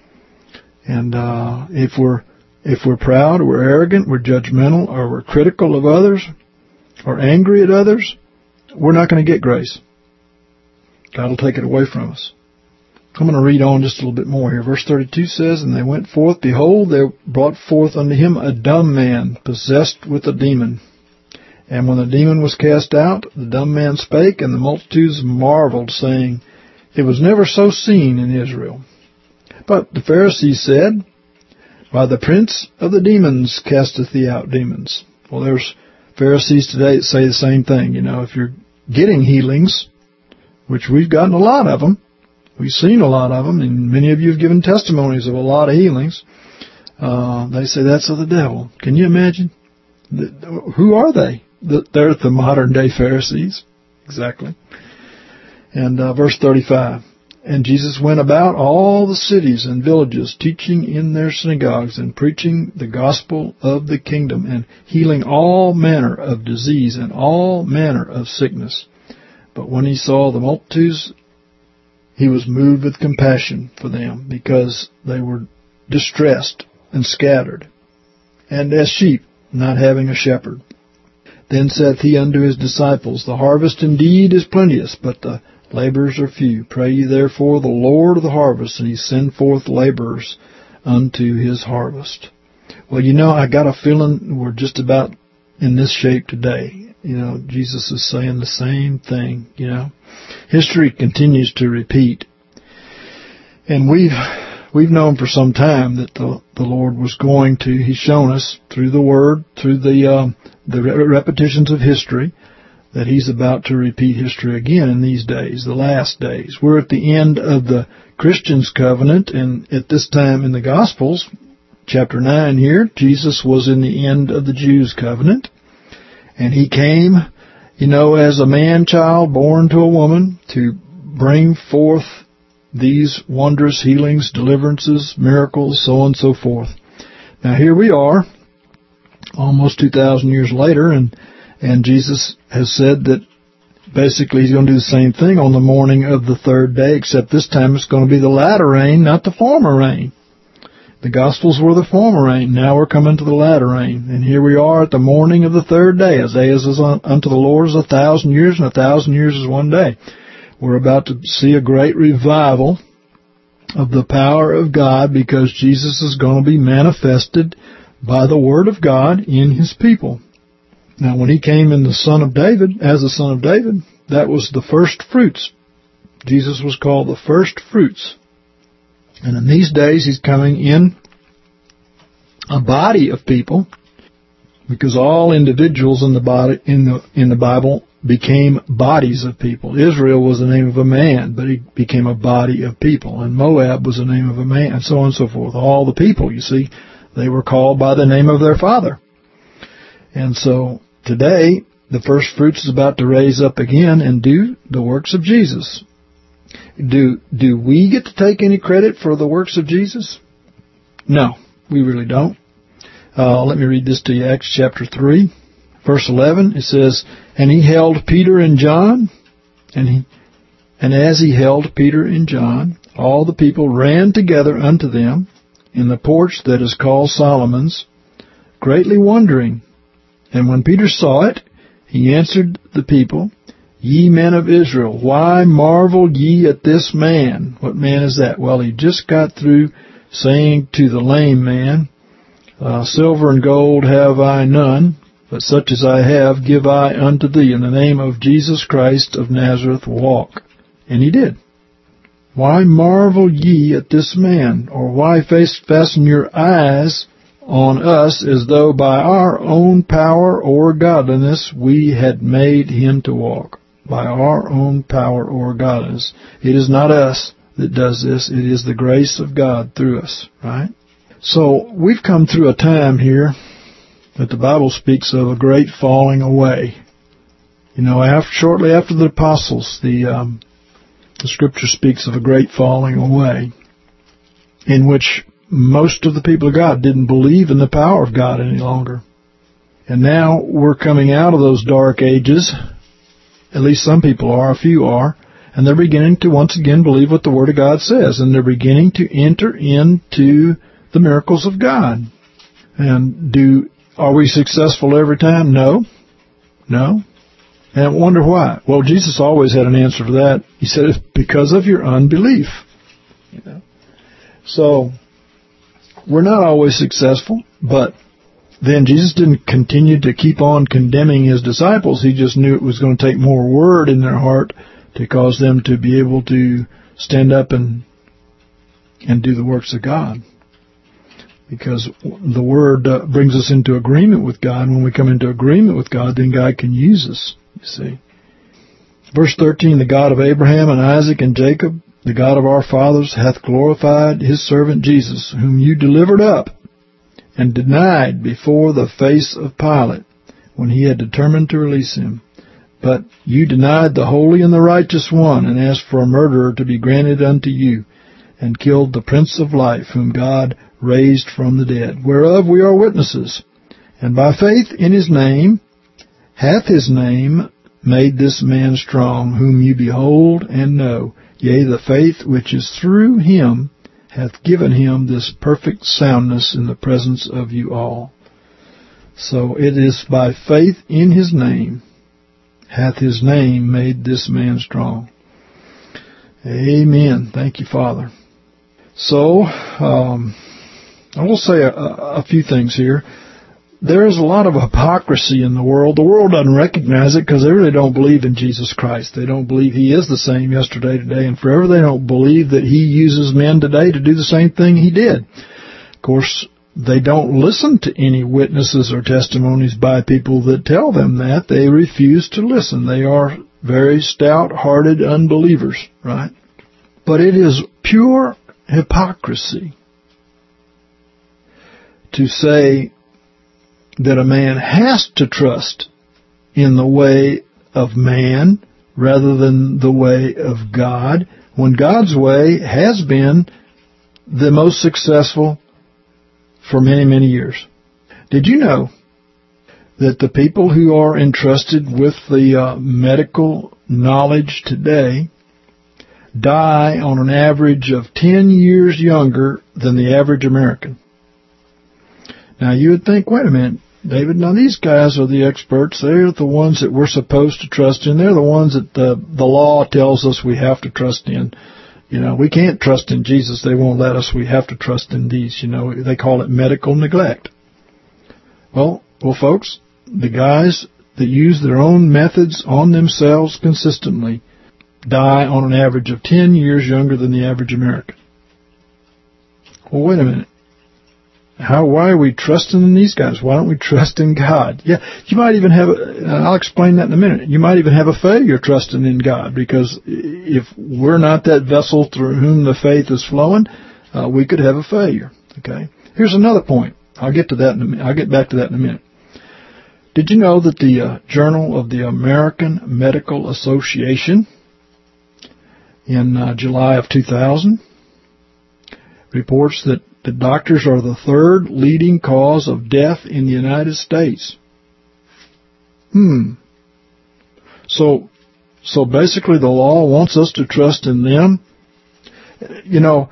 [SPEAKER 1] And uh, if we're if we're proud or we're arrogant, we're judgmental, or we're critical of others, or angry at others, we're not going to get grace. God will take it away from us. I'm going to read on just a little bit more here. Verse thirty-two says, And they went forth, behold, they brought forth unto him a dumb man, possessed with a demon. And when the demon was cast out, the dumb man spake, and the multitudes marveled, saying, It was never so seen in Israel. But the Pharisees said, By the prince of the demons casteth he out demons. Well, there's Pharisees today that say the same thing. You know, if you're getting healings, which we've gotten a lot of them, we've seen a lot of them, and many of you have given testimonies of a lot of healings, uh, they say that's of the devil. Can you imagine? Who are they? They're the modern-day Pharisees. Exactly. And uh, verse thirty-five, And Jesus went about all the cities and villages, teaching in their synagogues and preaching the gospel of the kingdom, and healing all manner of disease and all manner of sickness. But when he saw the multitudes, he was moved with compassion for them, because they were distressed and scattered, and as sheep not having a shepherd. Then saith he unto his disciples, The harvest indeed is plenteous, but the Laborers are few. Pray ye therefore the Lord of the harvest, and he send forth laborers unto his harvest. Well, you know, I got a feeling we're just about in this shape today. You know, Jesus is saying the same thing, you know. History continues to repeat. And we've we've known for some time that the the Lord was going to, he's shown us through the Word, through the um, the repetitions of history, that he's about to repeat history again in these days, the last days. We're at the end of the Christian's covenant, and at this time in the Gospels, chapter nine here, Jesus was in the end of the Jews' covenant, and he came, you know, as a man-child born to a woman to bring forth these wondrous healings, deliverances, miracles, so on and so forth. Now here we are, almost two thousand years later, and and Jesus has said that basically he's going to do the same thing on the morning of the third day, except this time it's going to be the latter rain, not the former rain. The Gospels were the former rain. Now we're coming to the latter rain. And here we are at the morning of the third day. Isaiah says, unto the Lord is a thousand years, and a thousand years is one day. We're about to see a great revival of the power of God, because Jesus is going to be manifested by the Word of God in his people. Now, when he came in the Son of David, as the Son of David, that was the first fruits. Jesus was called the first fruits. And in these days, he's coming in a body of people, because all individuals in the body in the in the Bible became bodies of people. Israel was the name of a man, but he became a body of people. And Moab was the name of a man, and so on and so forth. All the people, you see, they were called by the name of their father. And so today, the first fruits is about to raise up again and do the works of Jesus. Do do we get to take any credit for the works of Jesus? No, we really don't. Uh, let me read this to you, Acts chapter three, verse eleven. It says, And he held Peter and John, and he, and as he held Peter and John, all the people ran together unto them in the porch that is called Solomon's, greatly wondering. And when Peter saw it, he answered the people, Ye men of Israel, why marvel ye at this man? What man is that? Well, he just got through saying to the lame man, uh, Silver and gold have I none, but such as I have give I unto thee. In the name of Jesus Christ of Nazareth, walk. And he did. Why marvel ye at this man? Or why fasten your eyes on us as though by our own power or godliness we had made him to walk? By our own power or godliness. It is not us that does this. It is the grace of God through us, right? So we've come through a time here that the Bible speaks of a great falling away. You know, after, shortly after the apostles, the um, the Scripture speaks of a great falling away, in which most of the people of God didn't believe in the power of God any longer. And now we're coming out of those dark ages. At least some people are, a few are, and they're beginning to once again believe what the Word of God says, and they're beginning to enter into the miracles of God. And do are we successful every time? No. No. And I wonder why. Well, Jesus always had an answer for that. He said it's because of your unbelief. You know. So we're not always successful, but then Jesus didn't continue to keep on condemning his disciples. He just knew it was going to take more word in their heart to cause them to be able to stand up and and do the works of God. Because the Word uh, brings us into agreement with God. When we come into agreement with God, then God can use us, you see. Verse thirteen, the God of Abraham and Isaac and Jacob, the God of our fathers, hath glorified his servant Jesus, whom you delivered up and denied before the face of Pilate, when he had determined to release him. But you denied the holy and the righteous one, and asked for a murderer to be granted unto you, and killed the Prince of Life, whom God raised from the dead, whereof we are witnesses. And by faith in his name hath his name made this man strong, whom you behold and know. Yea, the faith which is through him hath given him this perfect soundness in the presence of you all. So it is by faith in his name hath his name made this man strong. Amen. Thank you, Father. So, um, I will say a, a few things here. There is a lot of hypocrisy in the world. The world doesn't recognize it because they really don't believe in Jesus Christ. They don't believe He is the same yesterday, today, and forever. They don't believe that He uses men today to do the same thing He did. Of course, they don't listen to any witnesses or testimonies by people that tell them that. They refuse to listen. They are very stout-hearted unbelievers, right? But it is pure hypocrisy to say that a man has to trust in the way of man rather than the way of God, when God's way has been the most successful for many, many years. Did you know that the people who are entrusted with the uh, medical knowledge today die on an average of ten years younger than the average American? Now, you would think, wait a minute, David, now these guys are the experts. They're the ones that we're supposed to trust in. They're the ones that the, the law tells us we have to trust in. You know, we can't trust in Jesus. They won't let us. We have to trust in these. You know, they call it medical neglect. Well, well, folks, the guys that use their own methods on themselves consistently die on an average of ten years younger than the average American. Well, wait a minute. How? Why are we trusting in these guys? Why don't we trust in God? Yeah, you might even have, a, I'll explain that in a minute, you might even have a failure trusting in God, because if we're not that vessel through whom the faith is flowing, uh, we could have a failure. Okay. Here's another point. I'll get to that in a minute. I'll get back to that in a minute. Did you know that the uh, Journal of the American Medical Association in uh, July of two thousand reports that the doctors are the third leading cause of death in the United States? Hmm. So, so basically the law wants us to trust in them. You know,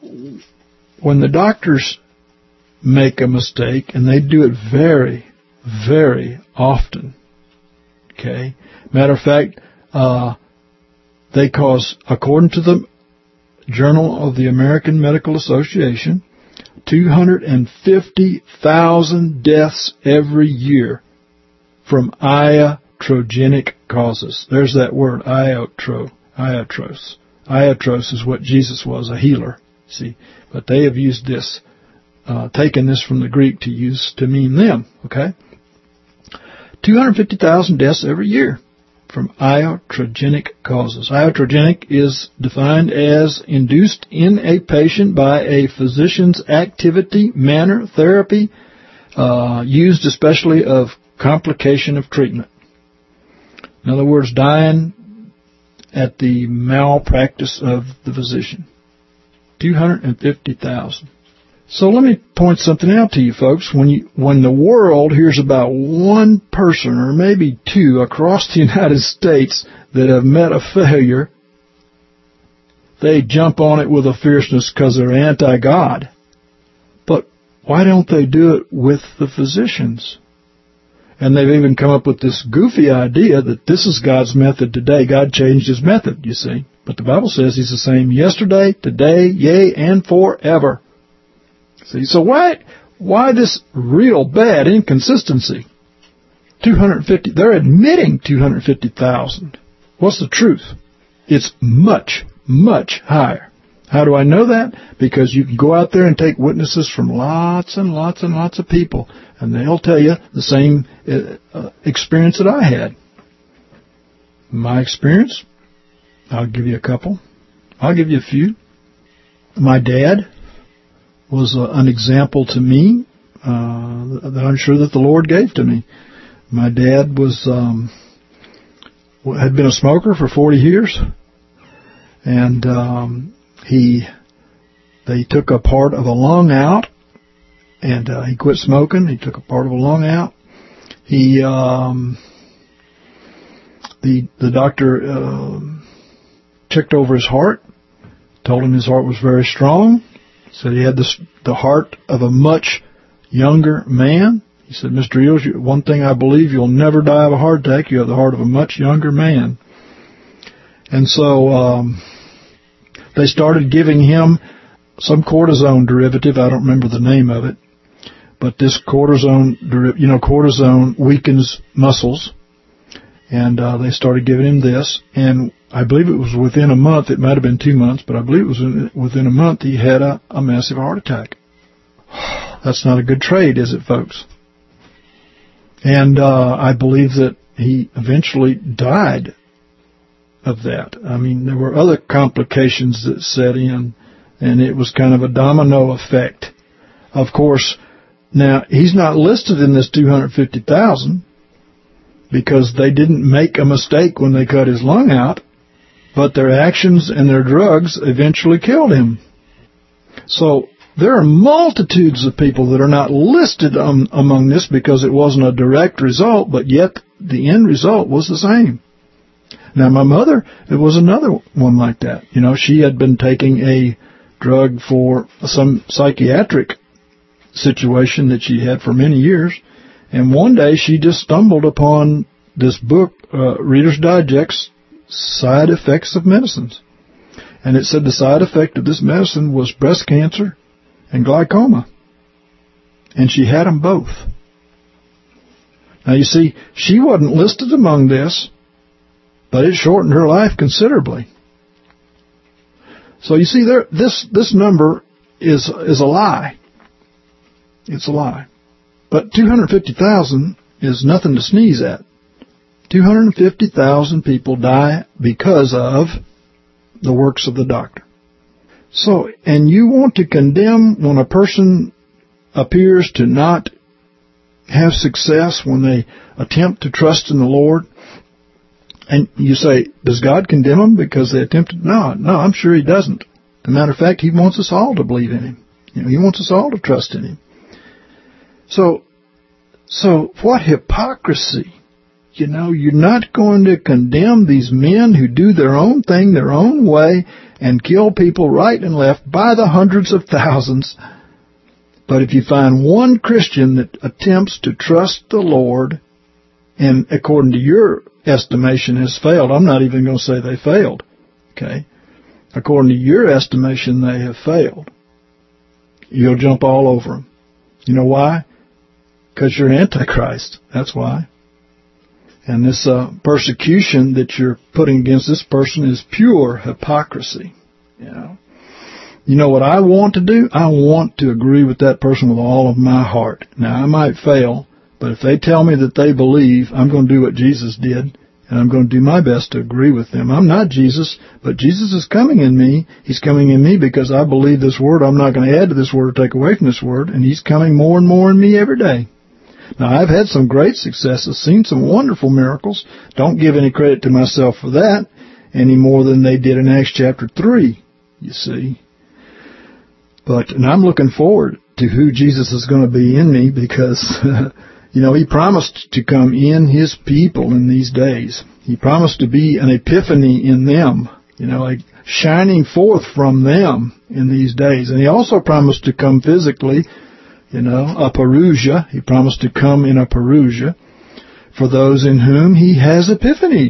[SPEAKER 1] when the doctors make a mistake, and they do it very, very often, okay? Matter of fact, uh, they cause, according to the Journal of the American Medical Association, two hundred fifty thousand deaths every year from iatrogenic causes. There's that word, iotro, iotros. Iotros is what Jesus was, a healer, see. But they have used this, uh, taken this from the Greek to use to mean them, okay? two hundred fifty thousand deaths every year from iatrogenic causes. Iatrogenic is defined as induced in a patient by a physician's activity, manner, therapy, uh, used especially of complication of treatment. In other words, dying at the malpractice of the physician. two hundred fifty thousand. So let me point something out to you, folks. When you, when the world hears about one person or maybe two across the United States that have met a failure, they jump on it with a fierceness because they're anti-God. But why don't they do it with the physicians? And they've even come up with this goofy idea that this is God's method today. God changed His method, you see. But the Bible says He's the same yesterday, today, yea, and forever. See, so why why this real bad inconsistency? two hundred fifty, they're admitting two hundred fifty thousand. What's the truth? It's much, much higher. How do I know that? Because you can go out there and take witnesses from lots and lots and lots of people, and they'll tell you the same uh, experience that I had. My experience, I'll give you a couple. I'll give you a few. My dad was uh, an example to me uh, that I'm sure that the Lord gave to me. My dad was um, had been a smoker for forty years, and um, he they took a part of a lung out, and uh, he quit smoking. He took a part of a lung out. He um, the the doctor uh, checked over his heart, told him his heart was very strong. Said he had this, the heart of a much younger man. He said, Mister Eels, one thing I believe, you'll never die of a heart attack. You have the heart of a much younger man. And so um, They started giving him some cortisone derivative. I don't remember the name of it. But this cortisone, you know, cortisone weakens muscles. And uh, they started giving him this. And I believe it was within a month. It might have been two months, but I believe it was in, within a month he had a, a massive heart attack. That's not a good trade, is it, folks? And uh, I believe that he eventually died of that. I mean, there were other complications that set in, and it was kind of a domino effect. Of course, now, he's not listed in this two hundred fifty thousand because they didn't make a mistake when they cut his lung out, but their actions and their drugs eventually killed him. So there are multitudes of people that are not listed um, among this because it wasn't a direct result, but yet the end result was the same. Now, my mother, it was another one like that. You know, she had been taking a drug for some psychiatric situation that she had for many years, and one day she just stumbled upon this book, uh, Reader's Digest, Side Effects of Medicines. And it said the side effect of this medicine was breast cancer and glaucoma. And she had them both. Now, you see, she wasn't listed among this, but it shortened her life considerably. So you see, there, this this number is is a lie. It's a lie. But two hundred fifty thousand is nothing to sneeze at. two hundred fifty thousand people die because of the works of the doctor. So, and you want to condemn when a person appears to not have success when they attempt to trust in the Lord? And you say, does God condemn them because they attempted? No, no, I'm sure He doesn't. As a matter of fact, He wants us all to believe in Him. You know, He wants us all to trust in Him. So, so what hypocrisy. You know, you're not going to condemn these men who do their own thing, their own way, and kill people right and left by the hundreds of thousands. But if you find one Christian that attempts to trust the Lord, and according to your estimation has failed, I'm not even going to say they failed, okay? According to your estimation, they have failed. You'll jump all over them. You know why? Because you're Antichrist. That's why. And this uh, persecution that you're putting against this person is pure hypocrisy. You know, you know what I want to do? I want to agree with that person with all of my heart. Now, I might fail, but if they tell me that they believe, I'm going to do what Jesus did, and I'm going to do my best to agree with them. I'm not Jesus, but Jesus is coming in me. He's coming in me because I believe this word. I'm not going to add to this word or take away from this word, and He's coming more and more in me every day. Now, I've had some great successes, seen some wonderful miracles. Don't give any credit to myself for that any more than they did in Acts chapter three, you see. But, and I'm looking forward to who Jesus is going to be in me because, you know, He promised to come in His people in these days. He promised to be an epiphany in them, you know, like shining forth from them in these days. And He also promised to come physically. You know, a parousia. He promised to come in a parousia for those in whom He has epiphany.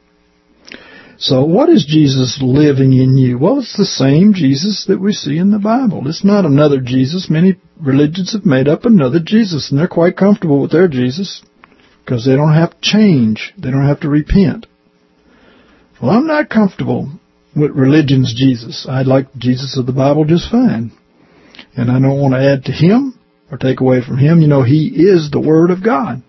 [SPEAKER 1] So what is Jesus living in you? Well, it's the same Jesus that we see in the Bible. It's not another Jesus. Many religions have made up another Jesus, and they're quite comfortable with their Jesus because they don't have to change. They don't have to repent. Well, I'm not comfortable with religion's Jesus. I like Jesus of the Bible just fine. And I don't want to add to Him or take away from Him. You know, He is the Word of God.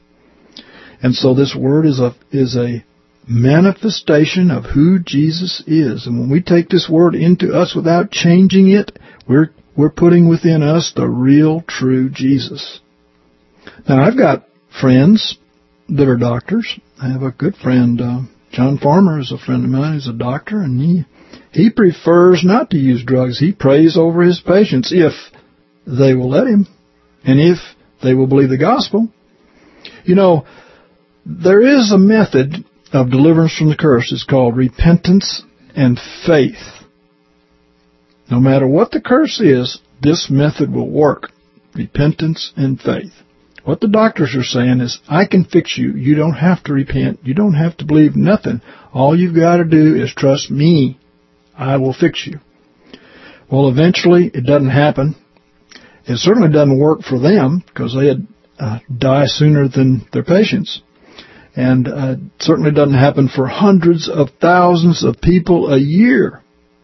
[SPEAKER 1] And so this Word is a is a manifestation of who Jesus is. And when we take this Word into us without changing it, we're we're putting within us the real, true Jesus. Now, I've got friends that are doctors. I have a good friend, uh, John Farmer is a friend of mine. He's a doctor, and he he prefers not to use drugs. He prays over his patients if they will let him, and if they will believe the gospel. You know, there is a method of deliverance from the curse. It's called repentance and faith. No matter what the curse is, this method will work. Repentance and faith. What the doctors are saying is, I can fix you. You don't have to repent. You don't have to believe nothing. All you've got to do is trust me. I will fix you. Well, eventually it doesn't happen. It certainly doesn't work for them because they had, uh, die sooner than their patients. And uh, it certainly doesn't happen for hundreds of thousands of people a year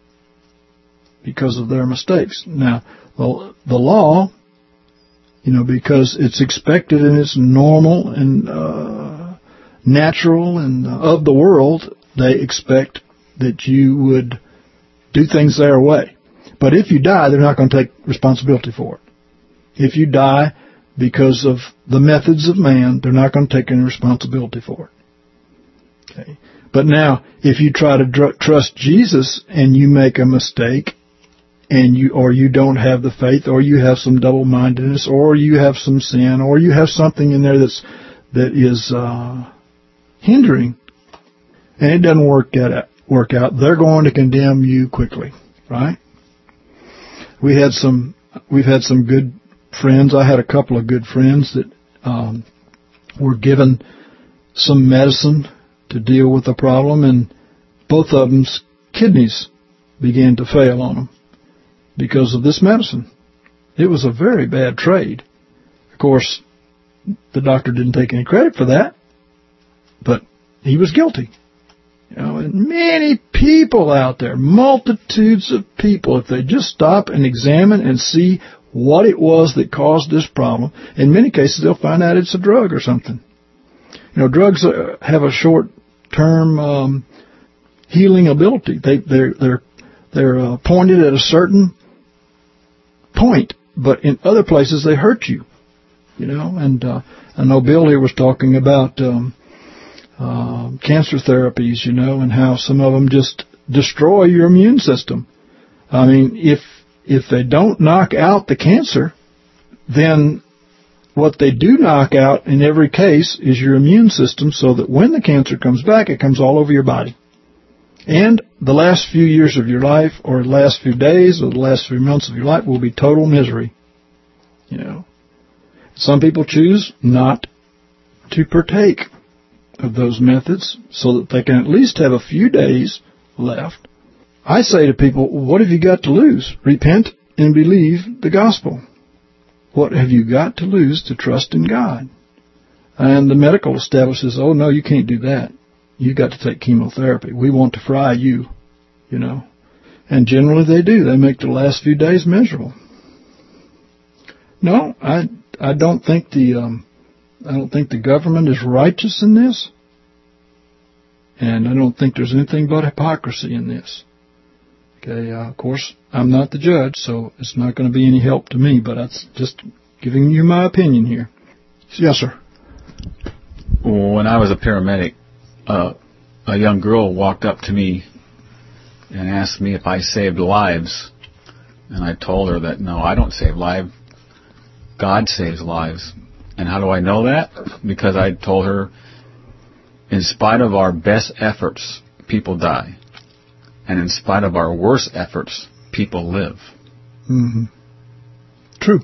[SPEAKER 1] because of their mistakes. Now, the, the law, you know, because it's expected and it's normal and uh, natural and uh, of the world, they expect that you would do things their way. But if you die, they're not going to take responsibility for it. If you die because of the methods of man, they're not going to take any responsibility for it. Okay. But now, if you try to dr- trust Jesus and you make a mistake, and you or you don't have the faith, or you have some double-mindedness, or you have some sin, or you have something in there that's that is uh, hindering, and it doesn't work out, work out, they're going to condemn you quickly, right? We had some, we've had some good friends. I had a couple of good friends that um, were given some medicine to deal with the problem, and both of them's kidneys began to fail on them because of this medicine. It was a very bad trade. Of course, the doctor didn't take any credit for that, but he was guilty. You know, and many people out there, multitudes of people, if they just stop and examine and see what it was that caused this problem, in many cases they'll find out it's a drug or something. You know, drugs have a short-term um, healing ability. They, they're they're they're uh, pointed at a certain point, but in other places they hurt you. You know, and uh, I know Bill here was talking about um, uh, cancer therapies, you know, and how some of them just destroy your immune system. I mean, if if they don't knock out the cancer, then what they do knock out in every case is your immune system, so that when the cancer comes back, it comes all over your body. And the last few years of your life, or the last few days, or the last few months of your life will be total misery. You know, some people choose not to partake of those methods so that they can at least have a few days left. I say to people, what have you got to lose? Repent and believe the gospel. What have you got to lose to trust in God? And the medical establishment says, oh, no, you can't do that. You've got to take chemotherapy. We want to fry you, you know. And generally they do. They make the last few days miserable. No, I I don't think the um, I don't think the government is righteous in this, and I don't think there's anything but hypocrisy in this. Okay, uh, of course I'm not the judge, so it's not going to be any help to me. But that's just giving you my opinion here. Yes, sir.
[SPEAKER 2] When I was a paramedic, uh, a young girl walked up to me and asked me if I saved lives, and I told her that no, I don't save lives. God saves lives. And how do I know that? Because I told her, in spite of our best efforts, people die. And in spite of our worst efforts, people live.
[SPEAKER 1] Mm-hmm. True.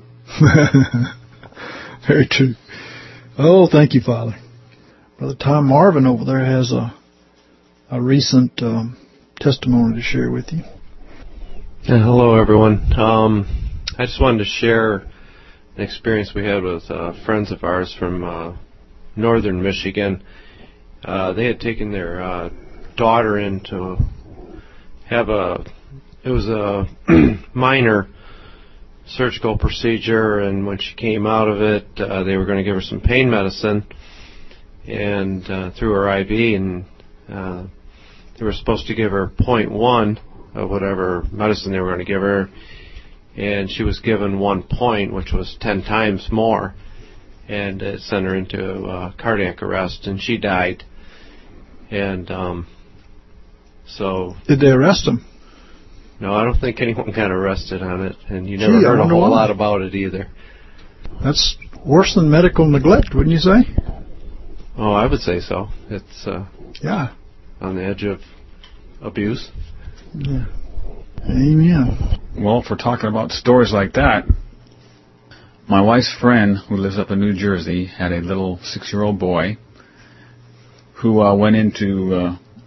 [SPEAKER 1] Very true. Oh, thank you, Father. Brother Tom Marvin over there has a a recent um, testimony to share with you.
[SPEAKER 3] Yeah, hello, everyone. Um, I just wanted to share an experience we had with uh, friends of ours from uh, northern Michigan. Uh, they had taken their uh, daughter in to have a, it was a minor surgical procedure, and when she came out of it, uh, they were going to give her some pain medicine and uh, through her I V, and uh, they were supposed to give her point one of whatever medicine they were going to give her, and she was given one point, which was ten times more, and it sent her into uh, cardiac arrest, and she died. And um, so...
[SPEAKER 1] Did they arrest him?
[SPEAKER 3] No, I don't think anyone got arrested on it, and you never
[SPEAKER 1] Gee,
[SPEAKER 3] heard a whole
[SPEAKER 1] why.
[SPEAKER 3] lot about it either.
[SPEAKER 1] That's worse than medical neglect, wouldn't you say?
[SPEAKER 3] Oh, I would say so. It's uh,
[SPEAKER 1] yeah,
[SPEAKER 3] on the edge of abuse.
[SPEAKER 1] Yeah. Amen.
[SPEAKER 2] Well, if we're talking about stories like that, my wife's friend, who lives up in New Jersey, had a little six-year-old boy who uh, went into uh,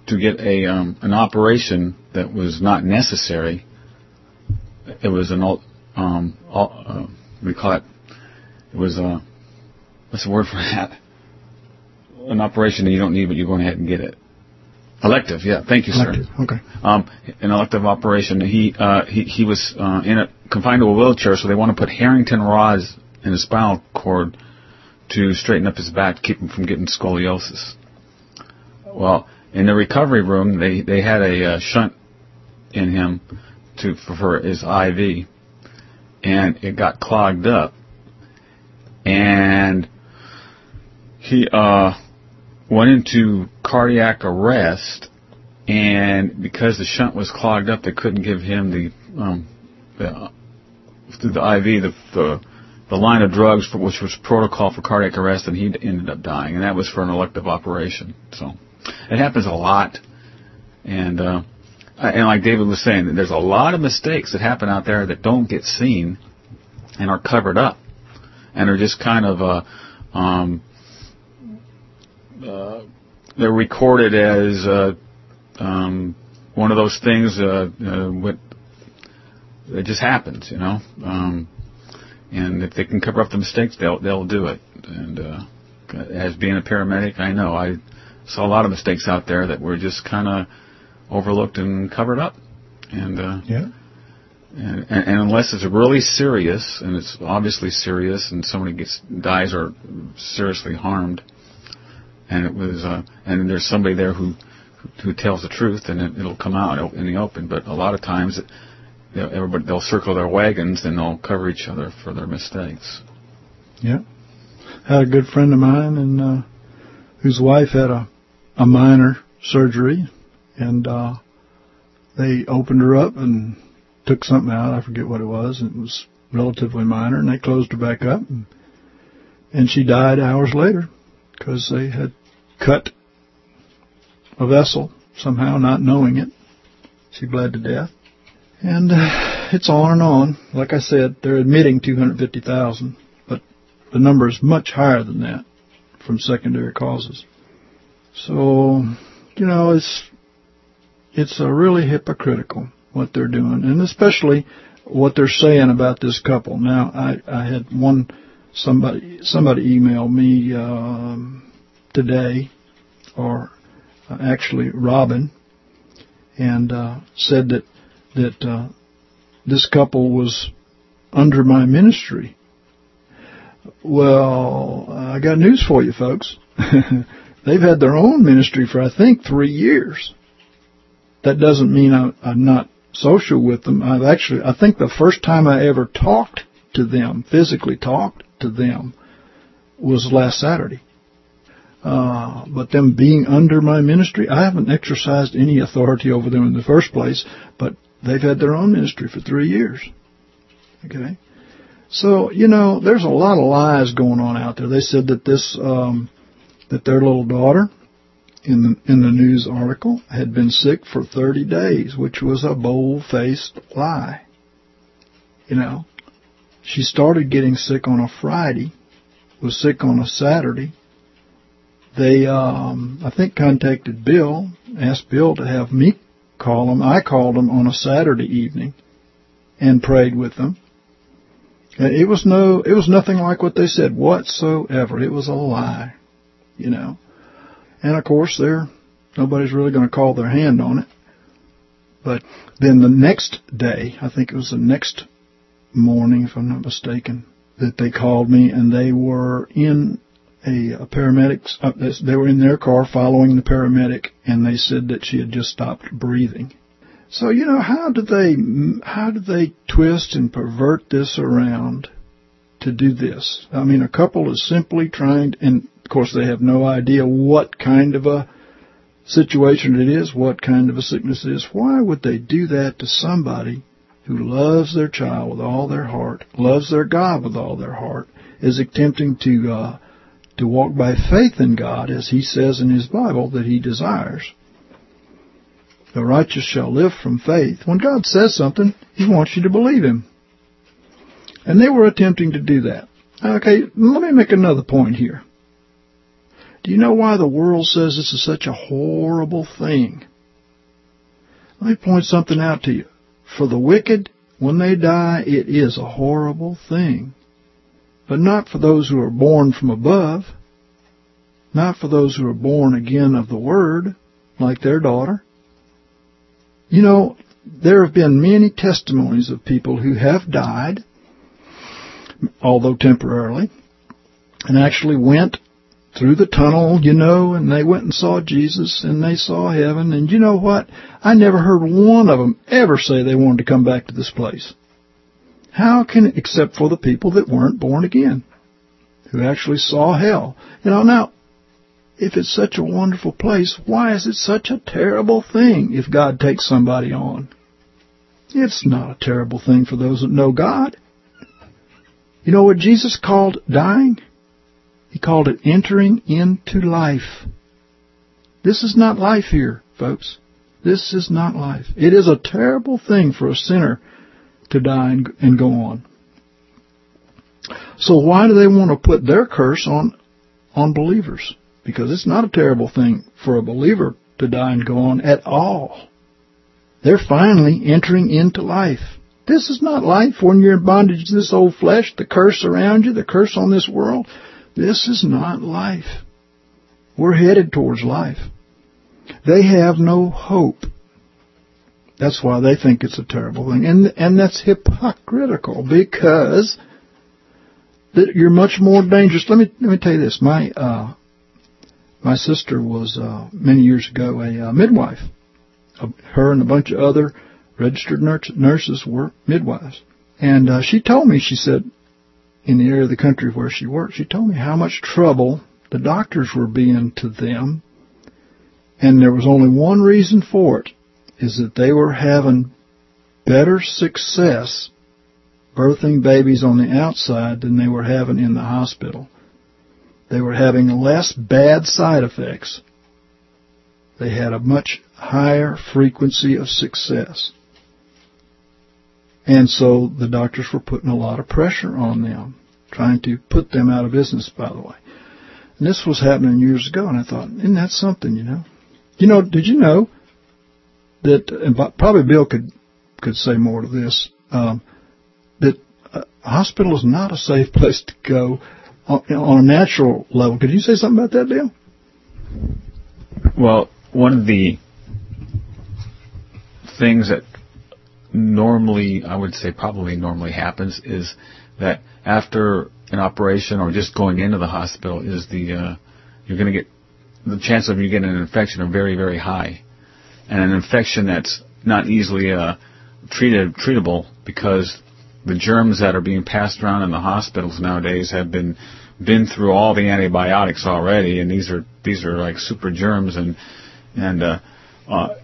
[SPEAKER 2] to get a um, an operation that was not necessary. It was an um, uh, we call it. It was a what's the word for that? An operation that you don't need, but you're going ahead and get it. Elective, yeah. Thank you,
[SPEAKER 1] Elective.
[SPEAKER 2] sir.
[SPEAKER 1] Okay.
[SPEAKER 2] Um, an elective operation. He uh, he he was uh, in a confined to a wheelchair, so they want to put Harrington rods in his spinal cord to straighten up his back to keep him from getting scoliosis. Well, in the recovery room, they they had a uh, shunt in him to for his I V, and it got clogged up, and he uh. went into cardiac arrest, and because the shunt was clogged up, they couldn't give him the um, the, uh, through the I V the, the the line of drugs for which was protocol for cardiac arrest, and he ended up dying, and that was for an elective operation. So it happens a lot, and uh, and like David was saying, there's a lot of mistakes that happen out there that don't get seen and are covered up, and are just kind of uh, um, Uh, they're recorded as uh, um, one of those things. Uh, uh, what it just happens, you know. Um, and if they can cover up the mistakes, they'll they'll do it. And uh, as being a paramedic, I know I saw a lot of mistakes out there that were just kind of overlooked and covered up. And uh,
[SPEAKER 1] yeah.
[SPEAKER 2] And, and, and unless it's really serious, and it's obviously serious, and somebody gets dies or seriously harmed. And it was, uh, and there's somebody there who, who tells the truth, and it, it'll come out in the open. But a lot of times, it, everybody they'll circle their wagons and they'll cover each other for their mistakes.
[SPEAKER 1] Yeah, I had a good friend of mine, and uh, whose wife had a a minor surgery, and uh, they opened her up and took something out. I forget what it was. And it was relatively minor, and they closed her back up, and, and she died hours later. Because they had cut a vessel somehow, not knowing it. She bled to death. And uh, it's on and on. Like I said, they're admitting two hundred fifty thousand, but the number is much higher than that from secondary causes. So, you know, it's it's uh, really hypocritical what they're doing, and especially what they're saying about this couple. Now, I, I had one... Somebody somebody emailed me um, today, or uh, actually Robin, and uh, said that that uh, this couple was under my ministry. Well, I got news for you, folks. They've had their own ministry for, I think, three years. That doesn't mean I, I'm not social with them. I've actually, I think the first time I ever talked to them, physically talked to them, was last Saturday. Uh, but them being under my ministry, I haven't exercised any authority over them in the first place, but they've had their own ministry for three years. Okay? So, you know, there's a lot of lies going on out there. They said that this, um, that their little daughter, in the, in the news article, had been sick for thirty days, which was a bold-faced lie. You know? She started getting sick on a Friday, was sick on a Saturday. They, um, I think, contacted Bill, asked Bill to have me call them. I called them on a Saturday evening and prayed with them. And it was no, it was nothing like what they said whatsoever. It was a lie, you know. And of course, there, nobody's really going to call their hand on it. But then the next day, I think it was the next morning, if I'm not mistaken, that they called me, and they were in a, a paramedics. Uh, they were in their car following the paramedic, and they said that she had just stopped breathing. So, you know, how do they how do they twist and pervert this around to do this? I mean, a couple is simply trying to, and of course they have no idea what kind of a situation it is, what kind of a sickness it is. Why would they do that to somebody who loves their child with all their heart, loves their God with all their heart, is attempting to uh, to walk by faith in God, as He says in His Bible that He desires? The righteous shall live from faith. When God says something, He wants you to believe Him. And they were attempting to do that. Okay, let me make another point here. Do you know why the world says this is such a horrible thing? Let me point something out to you. For the wicked, when they die, it is a horrible thing. But not for those who are born from above. Not for those who are born again of the Word, like their daughter. You know, there have been many testimonies of people who have died, although temporarily, and actually went through the tunnel, you know, and they went and saw Jesus, and they saw heaven. And you know what? I never heard one of them ever say they wanted to come back to this place. How can, except for the people that weren't born again, who actually saw hell. You know, now, if it's such a wonderful place, why is it such a terrible thing if God takes somebody on? It's not a terrible thing for those that know God. You know what Jesus called dying? He called it entering into life. This is not life here, folks. This is not life. It is a terrible thing for a sinner to die and, and go on. So why do they want to put their curse on, on believers? Because it's not a terrible thing for a believer to die and go on at all. They're finally entering into life. This is not life when you're in bondage to this old flesh, the curse around you, the curse on this world. This is not life. We're headed towards life. They have no hope. That's why they think it's a terrible thing. And and that's hypocritical, because that you're much more dangerous. Let me let me tell you this. My uh, my sister was uh, many years ago a uh, midwife. Uh, her and a bunch of other registered nurse, nurses were midwives. And uh, she told me, she said, in the area of the country where she worked, she told me how much trouble the doctors were being to them. And there was only one reason for it, is that they were having better success birthing babies on the outside than they were having in the hospital. They were having less bad side effects. They had a much higher frequency of success. And so the doctors were putting a lot of pressure on them, trying to put them out of business, by the way. And this was happening years ago, and I thought, isn't that something, you know? You know, did you know that, and probably Bill could could say more to this, um, that a hospital is not a safe place to go on, on a natural level. Could you say something about that, Bill?
[SPEAKER 2] Well, one of the things that normally, I would say probably normally happens, is that after an operation or just going into the hospital, is the uh, you're going to get the chance of you getting an infection are very, very high, and an infection that's not easily uh, treated treatable, because the germs that are being passed around in the hospitals nowadays have been been through all the antibiotics already, and these are these are like super germs, and and uh, uh,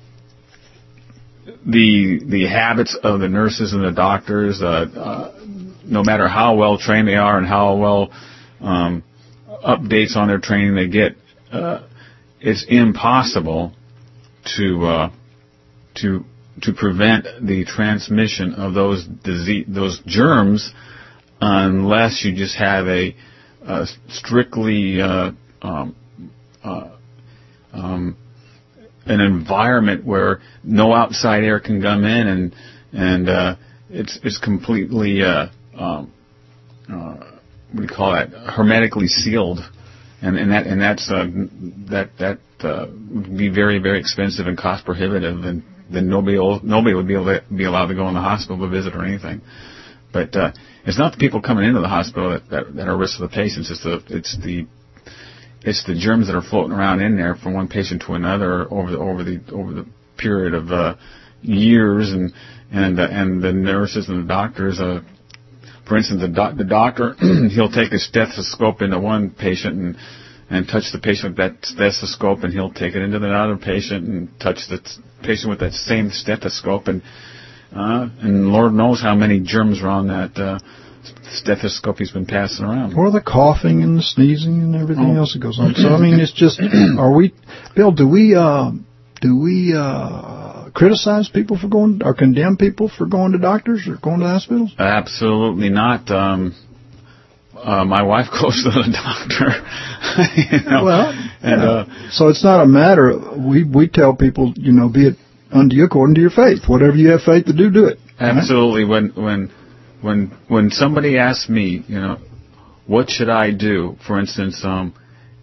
[SPEAKER 2] the the habits of the nurses and the doctors, uh, uh, no matter how well trained they are and how well um, updates on their training they get, uh, it's impossible to uh, to to prevent the transmission of those disease, those germs, unless you just have a, a strictly uh, um, uh, um, an environment where no outside air can come in, and and uh, it's it's completely uh, um, uh, what do you call that? Hermetically sealed, and and that and that's uh, that that uh, would be very, very expensive and cost prohibitive, and then nobody will, nobody would be able to be allowed to go in the hospital to visit or anything. But uh, it's not the people coming into the hospital that, that, that are risk to the patients. It's the it's the it's the germs that are floating around in there from one patient to another over the over the over the period of uh, years, and and uh, and the nurses and the doctors. Uh, for instance, the, doc, the doctor he'll take a stethoscope into one patient and and touch the patient with that stethoscope, and he'll take it into another patient and touch the patient with that same stethoscope, and uh, and Lord knows how many germs are on that uh, stethoscope he's been passing around.
[SPEAKER 1] Or the coughing and the sneezing and everything oh. else that goes on. So I mean, it's just, are we, Bill? Do we uh, do we uh, criticize people for going, or condemn people for going to doctors or going to hospitals?
[SPEAKER 2] Absolutely not. Um, uh, my wife goes to the doctor. you know?
[SPEAKER 1] Well,
[SPEAKER 2] and,
[SPEAKER 1] yeah.
[SPEAKER 2] uh,
[SPEAKER 1] so it's not a matter of, we, we tell people, you know, be it unto you according to your faith. Whatever you have faith to do, do it.
[SPEAKER 2] Absolutely. Right? When, when, when, when somebody asks me, you know, what should I do? For instance, um,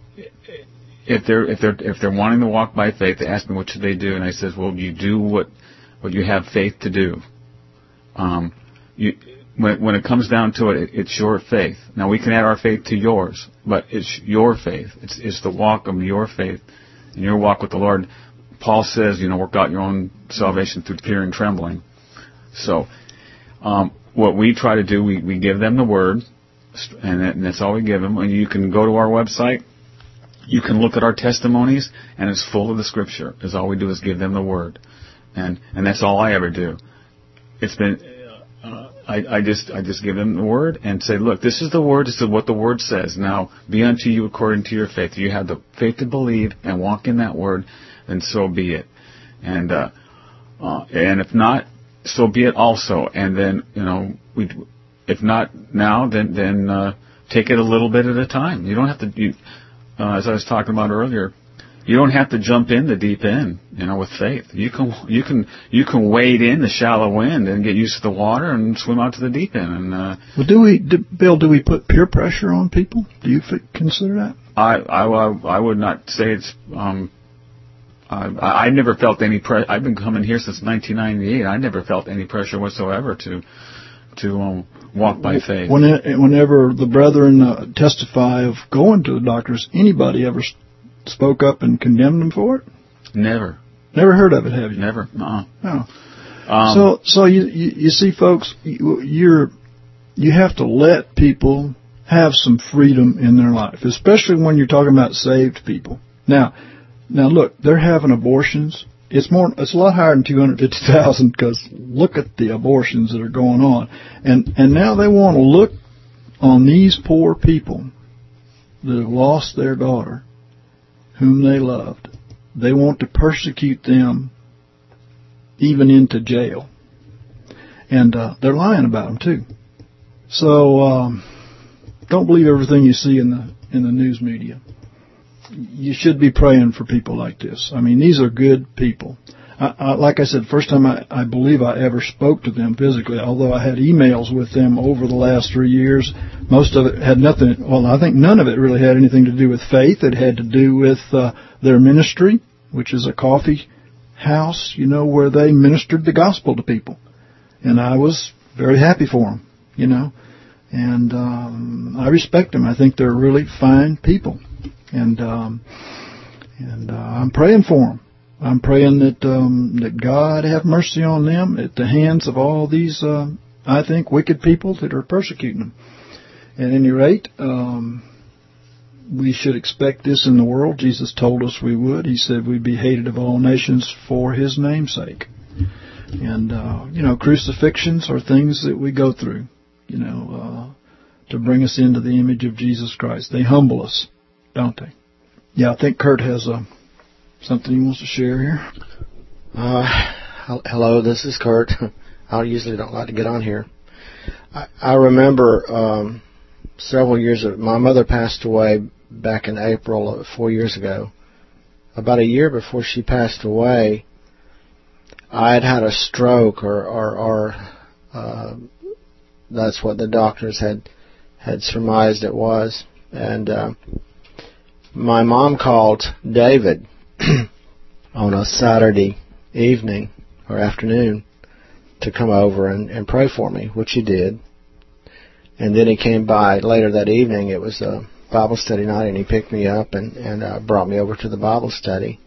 [SPEAKER 2] if they're, if they're, if they're wanting to walk by faith, they ask me what should they do? And I says, well, you do what, what you have faith to do. Um, you, when, when it comes down to it, it, it's your faith. Now we can add our faith to yours, but it's your faith. It's, it's the walk of your faith and your walk with the Lord. Paul says, you know, work out your own salvation through fear and trembling. So, um, what we try to do, we, we give them the Word, and, that, and that's all we give them. And you can go to our website, you can look at our testimonies, and it's full of the Scripture. Is all we do is give them the Word, and and that's all I ever do. It's been, uh, I, I just I just give them the Word and say, look, this is the Word. This is what the Word says. Now, be unto you according to your faith. You have the faith to believe and walk in that Word, then so be it. And uh, uh, and if not, so be it also. And then, you know, we, if not now, then then uh, take it a little bit at a time. You don't have to, you, uh, as I was talking about earlier, you don't have to jump in the deep end, you know, with faith. You can you can you can wade in the shallow end and get used to the water and swim out to the deep end. And uh,
[SPEAKER 1] well, do we, do, Bill? Do we put peer pressure on people? Do you f- consider that?
[SPEAKER 2] I I I would not say it's. Um, I, I never felt any pressure. I've been coming here since nineteen ninety-eight. I never felt any pressure whatsoever to to um, walk by faith.
[SPEAKER 1] When, whenever the brethren uh, testify of going to the doctors, anybody ever spoke up and condemned them for it?
[SPEAKER 2] Never.
[SPEAKER 1] Never heard of it, have you?
[SPEAKER 2] Never. Uh-uh.
[SPEAKER 1] No.
[SPEAKER 2] Um,
[SPEAKER 1] so, so you, you you see, folks, you, you're you have to let people have some freedom in their life, especially when you're talking about saved people. Now. Now look, they're having abortions. It's more. It's a lot higher than two hundred fifty thousand because look at the abortions that are going on, and and now they want to look on these poor people that have lost their daughter, whom they loved. They want to persecute them, even into jail, and uh, they're lying about them too. So um, don't believe everything you see in the in the news media. You should be praying for people like this. I mean, these are good people. I, I, like I said, first time I, I believe I ever spoke to them physically, although I had emails with them over the last three years. Most of it had nothing, well, I think none of it really had anything to do with faith. It had to do with uh, their ministry, which is a coffee house, you know, where they ministered the gospel to people. And I was very happy for them, you know. And um, I respect them. I think they're really fine people. And um, and uh, I'm praying for them. I'm praying that um, that God have mercy on them at the hands of all these, uh, I think, wicked people that are persecuting them. At any rate, um, we should expect this in the world. Jesus told us we would. He said we'd be hated of all nations for His name's sake. And, uh, you know, crucifixions are things that we go through, you know, uh, to bring us into the image of Jesus Christ. They humble us, don't they? Yeah, I think Kurt has uh, something he wants to share here.
[SPEAKER 4] Uh, hello, this is Kurt. I usually don't like to get on here. I, I remember um, several years ago, my mother passed away back in April, uh, four years ago. About a year before she passed away, I had had a stroke, or, or, or uh, that's what the doctors had had surmised it was. And uh, my mom called David on a Saturday evening or afternoon to come over and, and pray for me, which he did. And then he came by later that evening. It was a Bible study night, and he picked me up and, and uh, brought me over to the Bible study.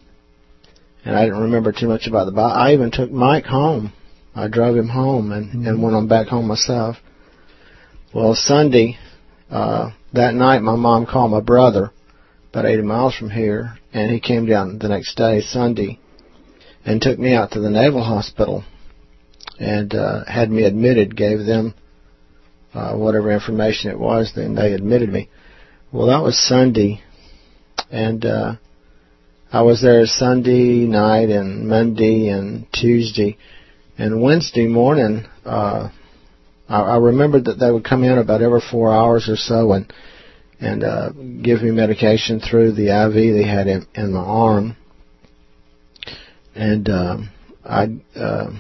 [SPEAKER 4] And I didn't remember too much about the Bible. I even took Mike home. I drove him home and, mm-hmm. and went on back home myself. Well, Sunday, uh, that night, my mom called my brother, about eighty miles from here, and he came down the next day, Sunday, and took me out to the Naval Hospital and uh, had me admitted, gave them uh, whatever information it was, then they admitted me. Well, that was Sunday, and uh, I was there Sunday night and Monday and Tuesday, and Wednesday morning, uh, I, I remembered that they would come in about every four hours or so and and uh, give me medication through the I V they had in, in my arm. And uh, I uh,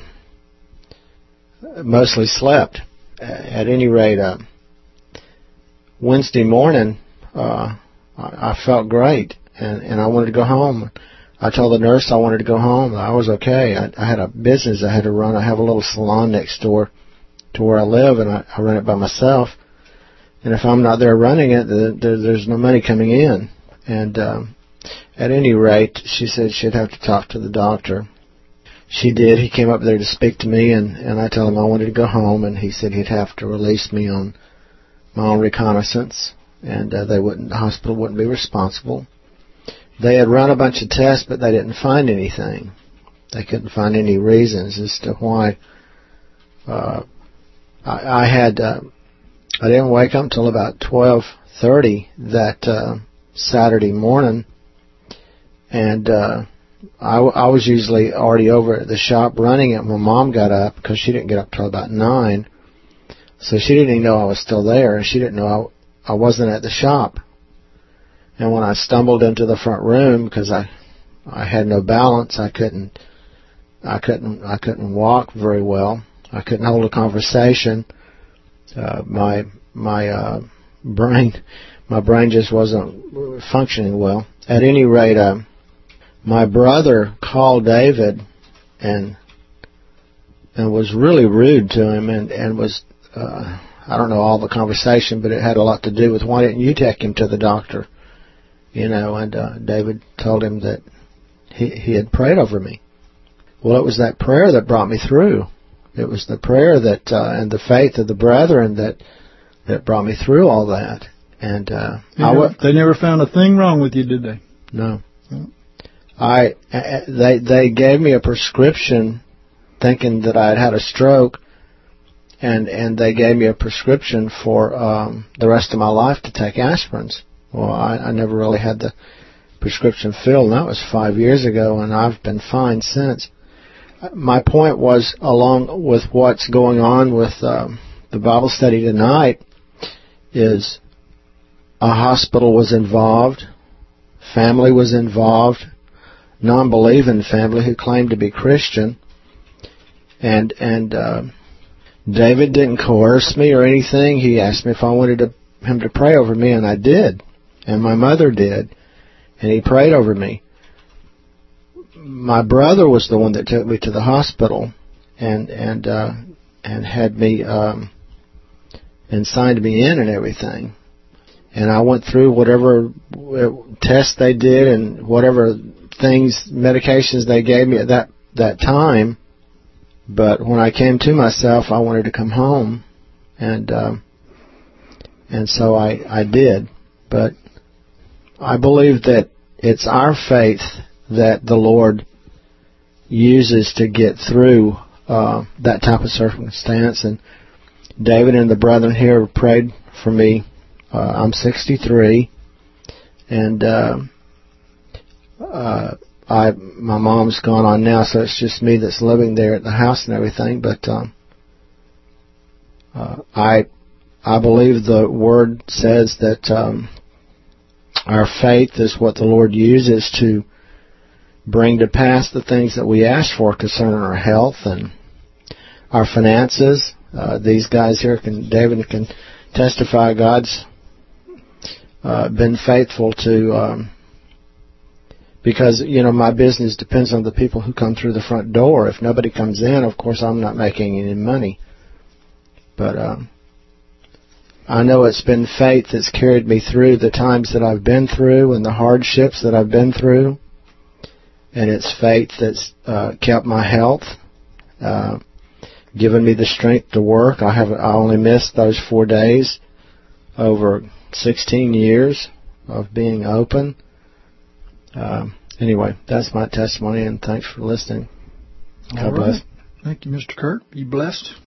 [SPEAKER 4] mostly slept. At any rate, uh, Wednesday morning, uh, I, I felt great, and, and I wanted to go home. I told the nurse I wanted to go home. I was okay. I, I had a business I had to run. I have a little salon next door to where I live, and I, I run it by myself. And if I'm not there running it, there, there's no money coming in. And um, at any rate, she said she'd have to talk to the doctor. She did. He came up there to speak to me, and, and I told him I wanted to go home, and he said he'd have to release me on my own reconnaissance, and uh, they wouldn't. The hospital wouldn't be responsible. They had run a bunch of tests, but they didn't find anything. They couldn't find any reasons as to why. Uh, I, I had. Uh, I didn't wake up until about twelve thirty that uh, Saturday morning, and. Uh, I, I was usually already over at the shop running it when Mom got up, because she didn't get up till about nine. So she didn't even know I was still there, and she didn't know I, I wasn't at the shop. And when I stumbled into the front room, because I I had no balance, I couldn't I couldn't I couldn't walk very well. I couldn't hold a conversation. Uh, my my uh, brain my brain just wasn't functioning well. At any rate. Uh, My brother called David and and was really rude to him and, and was, uh, I don't know all the conversation, but it had a lot to do with, why didn't you take him to the doctor? You know, and uh, David told him that he, he had prayed over me. Well, it was that prayer that brought me through. It was the prayer that uh, and the faith of the brethren that that brought me through all that. And uh,
[SPEAKER 1] they,
[SPEAKER 4] I
[SPEAKER 1] never, they never found a thing wrong with you, did they?
[SPEAKER 4] No. no. I they they gave me a prescription, thinking that I had had a stroke, and and they gave me a prescription for um, the rest of my life to take aspirins. Well, I, I never really had the prescription filled, and that was five years ago, and I've been fine since. My point was, along with what's going on with um, the Bible study tonight, is a hospital was involved, family was involved. Non-believing family who claimed to be Christian, and and uh, David didn't coerce me or anything. He asked me if I wanted to, him to pray over me, and I did, and my mother did, and he prayed over me. My brother was the one that took me to the hospital and and uh, and had me um, and signed me in and everything, and I went through whatever tests they did and whatever things, medications they gave me at that, that time. But when I came to myself, I wanted to come home. And um, and so I, I did. But I believe that it's our faith that the Lord uses to get through uh, that type of circumstance. And David and the brethren here prayed for me. Uh, I'm sixty-three. And... Uh, Uh, I my mom's gone on now, so it's just me that's living there at the house and everything. But um, uh, I I believe the Word says that um, our faith is what the Lord uses to bring to pass the things that we ask for concerning our health and our finances. Uh, these guys here, can David can testify God's uh, been faithful to. Um, Because, you know, my business depends on the people who come through the front door. If nobody comes in, of course, I'm not making any money. But um, I know it's been faith that's carried me through the times that I've been through and the hardships that I've been through. And it's faith that's uh, kept my health, uh, given me the strength to work. I have I only missed those four days over sixteen years of being open. Um, anyway, that's my testimony, and thanks for listening. God bless.
[SPEAKER 1] Thank you, Mister Kurt. Be blessed.